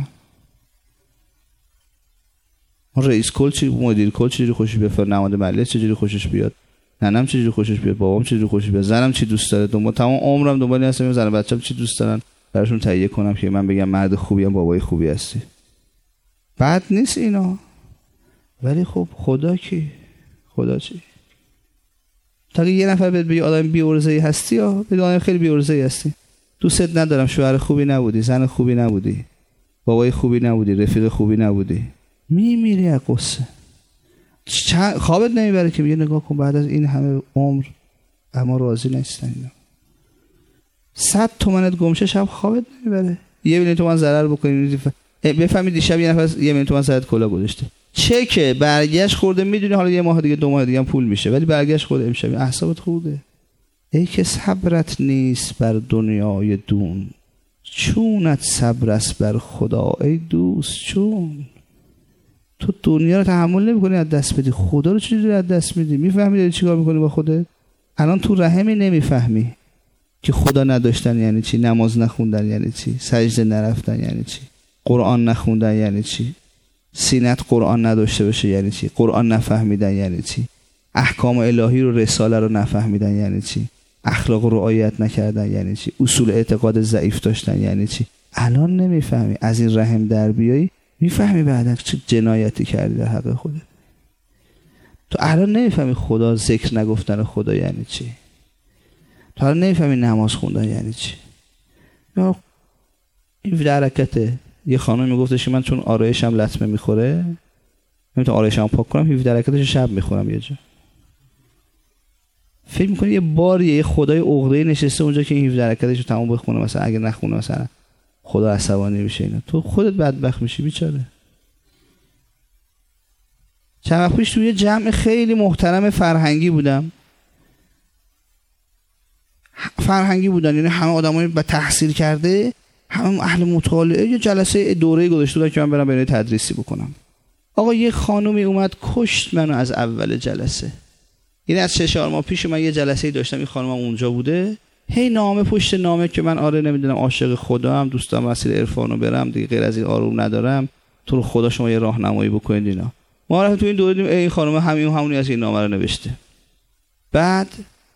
رئیس کل چی، مدیر کل چجوری خوشش بیاد، نماینده مجلس چجوری خوشش بیاد، ننم چجوری خوشش بیاد، بابام چجوری خوشش بیاد، زنم چی دوست داره، تمام عمرم دنبال این هستم زن بچه‌م چی دوست دارن براشون تهیه کنم که من بگم مرد خوبی ام، بابای خوبی هستی. بد نیست اینا، ولی خب خدا کی؟ خدا چی؟ تا یه نفر بهت بگه آدم بی‌عرضه‌ای هستی یا بگه آدم خیلی بی‌عرضه‌ای هستی، دوستت ندارم، شوهر خوبی نبودی، زن خوبی نبودی، بابای خوبی نبودی، رفیق خوبی نبودی، میمیری از قصه. خوابت نمیبره که میگه نگاه کن بعد از این همه عمر اما راضی نیستن اینا. 100 تومنت گمشه شب خوابت نمیبره. 1 میلیون تومان ضرر بکنی بفهمی دیشب یه نفر 1 میلیون تومان سرت کلا گذاشته، چکه برگشت خورده، میدونی حالا 1 ماه دیگه 2 ماه دیگه هم پول میشه، ولی برگشت خورده امشب اعصابت خورده. ای که صبرت نیست بر دنیای دون، چونت صبر است بر خدا ای دوست چون. تو دنیا رو تحمل نمی‌کنی از دست بدی، خدا رو چجوری از دست میدی؟ میفهمی داری چیکار می‌کنی با خودت؟ الان تو رحمی نمیفهمی که خدا نداشتن یعنی چی، نماز نخوندن یعنی چی، سجده نرفتن یعنی چی، قرآن نخوندن یعنی چی، سینت قرآن نداشته باشه یعنی چی، قرآن نفهمیدن یعنی چی، احکام الهی رو رساله رو نفهمیدن یعنی چی، اخلاق رو رعایت نکردن یعنی چی، اصول اعتقاد ضعیف داشتن یعنی چی. الان نمیفهمی، از این رحم در بیایی میفهمی بعدا چه جنایتی کردی در حق خودت. تو الان نمیفهمی خدا ذکر نگفتن خدا یعنی چی، تو الان نمیفهمی نماز خوندن یعنی چی. یا این حرکته یه خانم میگفتش که من چون آرایشم لطمه میخوره نمیتونم آرایشم پاک کنم، 17 حرکتش شب میخورم یه جا. فکر میکنی یه بار یه خدای عقده‌ای نشسته اونجا که این 17 حرکتش رو تمام بخونه، مثلا اگه نخونه مثلا خدا عصبانی میشه، اینا تو خودت بدبخت میشی بیچاره. چند وقت پیش توی جمع خیلی محترم فرهنگی بودم، یعنی همه آدمای با تحصیل کرده، همه اهل مطالعه، یه جلسه دوره گذاشته بودن که من برم برای تدریسی بکنم. آقا یه خانومی اومد کشت منو از اول جلسه. یعنی از 6 ماه پیش من یه جلسه‌ای داشتم، این خانومم اونجا بوده، هی نامه پشت نامه که من آره نمیدونم عاشق خدا هم، دوست دارم مسیر عرفانو برم دیگه، غیر از این آروم ندارم، تو رو خدا شما یه راهنمایی بکنید اینا. ما رفتیم تو این دوره دیدیم این خانم همونی از این نامه رو نوشته. بعد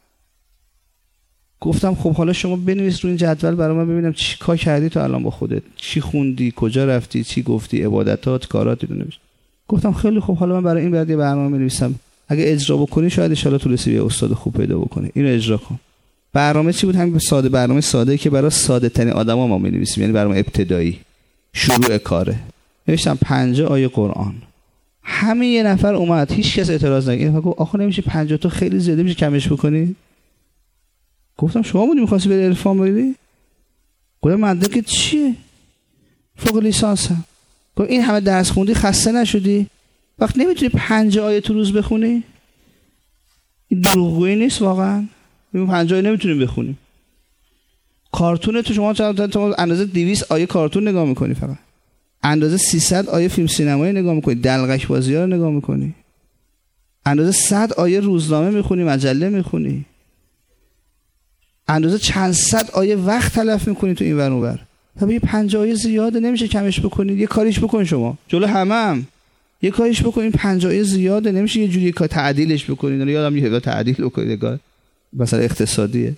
گفتم خب حالا شما بنویس رو این جدول برای من ببینم چی کار کردی تو الان با خودت، چی خوندی، کجا رفتی، چی گفتی، عبادتات، کارات رو نوشت. گفتم خیلی خوب، حالا من برای این بعد یه برنامه می‌نویسم، اگه اجرا بکنی شاید ان شاءالله تو رسیدی استاد خوب پیدا بکنی، اینو اجرا کن. برنامه چی بود؟ همین ساده، برنامه ساده که برای ساده ترین آدما ما می‌نویسیم، یعنی برنامه ابتدایی شروع کاره. نوشتم 50 آیه قرآن، همه یه نفر اومد، هیچ کس اعتراض نکرد. این گفت آخه نمیشه 50 تا خیلی زیاده، میشه کمش بکنی؟ گفتم شما بودی می‌خواستی بری عرفان بری؟ گفتم مدرک چیه؟ فوق لیسانسم. گفت این همه درس خوندی خسته نشدی؟ وقت نمیتونی 5 آیه تو روز بخونی؟ این دروغگویی نیست واقعا؟ این 5 آیه نمیتونیم بخونیم. کارتون تو شما چند تا اندازه 200 آیه کارتون نگاه میکنی، فقط اندازه 300 آیه فیلم سینمایی نگاه میکنی، دلغک بازی‌ها رو نگاه میکنی، اندازه 100 آیه روزنامه میخونی، مجله میخونی، اندازه چند صد آیه وقت تلف میکنی تو این ور اون ور. خب یه 5 آیه زیاده، نمیشه کمش بکنید؟ یه کاریش بکن شما جلو همم، یه کاریش بکنید. 5 آیه زیاده، نمیشه یه جوری کار تعدیلش بکنید؟ نه یادم یه تعدیل بکنید، نگاه مثلا اقتصادیه.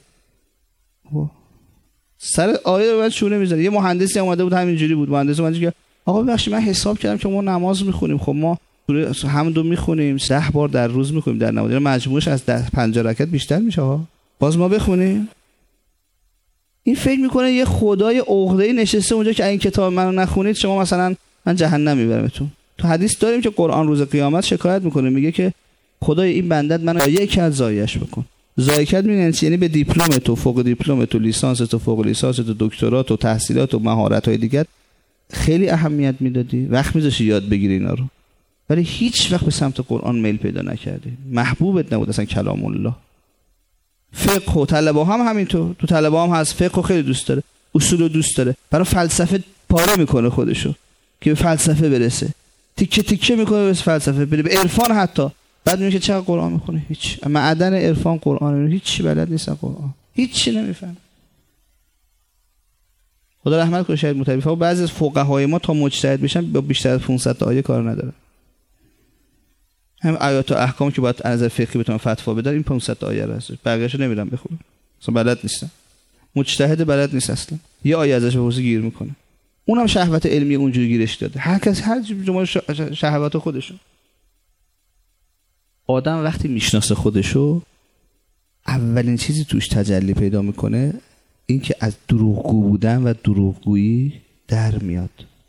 سر آیه رو بعد شونه میذاره. یه مهندسی اومده بود همینجوری بود، مهندس اومد که آقا ببخشید من حساب کردم که ما نماز میخونیم، خب ما هم دو میخونیم 10 بار در روز میخونیم در نماز، مجموعش از 50 رکعت بیشتر میشه ها، باز ما بخونیم؟ این فکر میکنه یه خدای عقده‌ای نشسته اونجا که این کتاب منو نخونید شما مثلا من جهنم میبرمتون. تو حدیث داریم که قرآن روز قیامت شکایت میکنه، میگه که خدای این بندت منو ضایع کرد، ضایعش بکن. ضایع کرد یعنی به دیپلم تو، فوق دیپلم تو، لیسانس تو، فوق لیسانس تو، دکترا تو، تحصیلات و مهارت‌های دیگر خیلی اهمیت میدادی، وقت میذاشی یاد بگیری اینا رو، ولی هیچ وقت به سمت قرآن میل پیدا نکردی. محبوبت نبود اصلا کلام الله. فقه و طلبه هم همینطور، تو طلبه هم هست فقه خیلی دوست داره، اصول رو دوست داره، برای فلسفه پاره میکنه خودشو که به فلسفه برسه، تیکه تیکه میکنه به فلسفه بره، به عرفان حتی. بعد میگه چقدر قرآن میخونه، هیچ معدن عرفان قرآن، هیچ چی بلد نیستن، قرآن هیچ چی نمیفهم. خدا رحمت کنه شهید مطلبی. و بعضی از فقهای ما تا مجتهد بشن با بیشتر از 500 تا آیه کار نداره. هم آیات و احکام که باید از نظر فقهی بتونن فتوا بدن این 500 تا آیه هست، بقیه‌اشو نمیدونم بخونم، اصلا بلد نیستم. مجتهد بلد نیست اصلا، یه آیه ازش بپرسی گیر میکنه. اونم شهوت علمی اونجوری گیرش داده، هر کس هر جمله شهوات خودشو. آدم وقتی میشناسه خودشو اولین چیزی توش تجلی پیدا میکنه این که از دروغگو بودن و دروغگویی در میاد،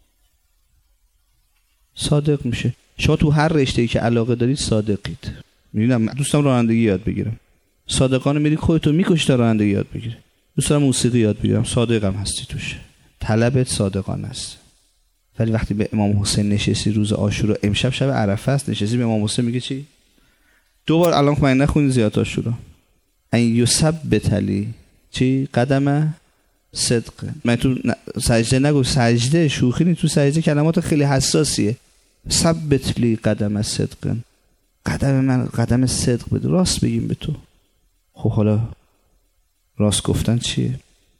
صادق میشه. شما تو هر رشته‌ای که علاقه دارید صادقید. میدونم دوستم رانندگی یاد بگیرم، صادقانه میری خودتو میکشی تا رانندگی یاد بگیری. دوست دارم موسیقی یاد بگیرم، صادقم هستی توش، طلبت صادقانه است. ولی وقتی به امام حسین نشستی روز عاشورا، امشب شب عرفه است، نشستی به امام حسین میگه چی؟ دوبار الان که من نخونی زیاد عاشورا این یثبت لی چی قدم صدق. من تو سجده نگو، سجده شوخی نیست، تو سجده کلمات خیلی حساسیه. ثبت لی قدم صدق، قدم من قدم صدق بده، راست بگیم به تو. خب حالا راست گفتن چیه؟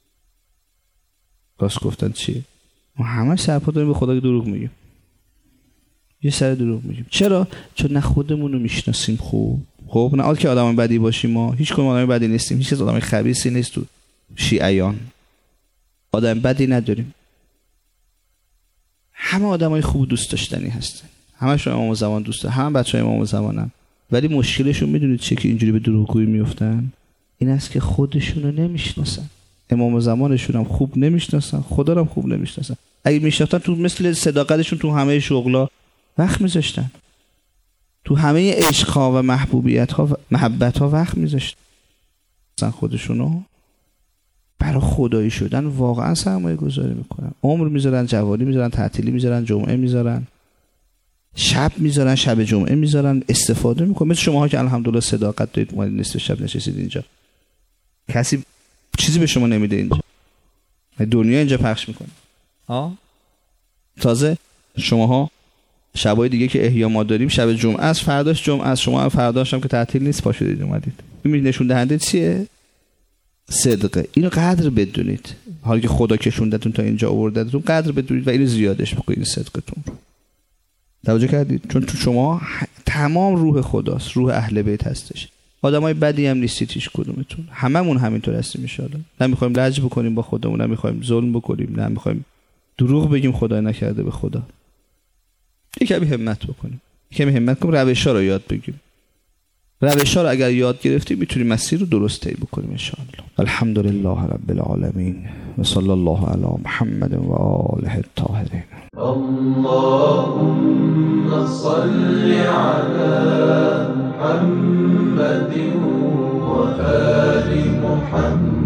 راست گفتن چیه؟ ما همه سرپا داریم به خدا که دروغ میگیم، یه سر دروغ میگیم. چرا؟ چون نه خودمون رو میشناسیم خوب. خب نه که آدم بدی باشیم، ما هیچ کدوم آدم بدی نیستیم، هیچ کس آدم خبیثی نیست. تو شیعیان آدم بدی نداریم، همه آدمای خوب دوست داشتنی هستن، همه‌شون امام زمان دوست دارن، همه بچه‌های امام زمانن. ولی مشکلشون میدونید چیه که اینجوری به دروغگویی میافتن؟ این است که خودشونو نمیشناسن، امام زمانشون هم خوب نمیشناسن، خدا رو هم خوب نمیشناسن. اگه میشناختن تو مثل صداقتشون تو همه شغلا وقت میذاشتن، تو همه عشق‌ها و محبوبیت‌ها و محبت‌ها وقت میذاشتن. خودشونو برای خدایی شدن واقعا سرمایه گذاری میکنن، عمر میذارن، جوانی میذارن، تعطیلی میذارن، جمعه میذارن، شب میذارن، شب جمعه میذارن، استفاده میکنن. مثل شماها که الحمدلله صداقت دارید، اومدید نصف شب نشستید اینجا، کسی چیزی به شما نمیده اینجا، دنیا اینجا پخش میکنه. تازه شماها شبای دیگه که احیا ما داریم، شب جمعه است، فرداش جمعه است، شما هم فرداش هم که تعطیل نیست پا شدید اومدید. این نشون دهنده چیه؟ صدقه. اینو قدر بدونید، حالا که خدا کشوندتون تا اینجا آوردتون قدر بدونید و اینو زیادش بکنید صدقتون رو. توجه کردید؟ چون تو شما تمام روح خداست، روح اهل بیت هستش. آدمای بدی هم نیستید هیچ کدومتون، هممون همینطور هستیم ان شاء الله. نمیخوایم لج بکنیم با خودمون، نمیخوایم ظلم بکنیم، نمیخوایم دروغ بگیم خدا نکرده به خدا. یکمی همت بکنیم، یکمی همت کنیم، روش‌ها رو یاد بگیریم. روش‌ها رو اگر یاد گرفتیم میتونیم مسیر رو درست طی بکنیم ان شاء الله. الحمدلله رب العالمین و صلی الله علی محمد و آله الطاهرین. اللهم صل على محمد وآل محمد.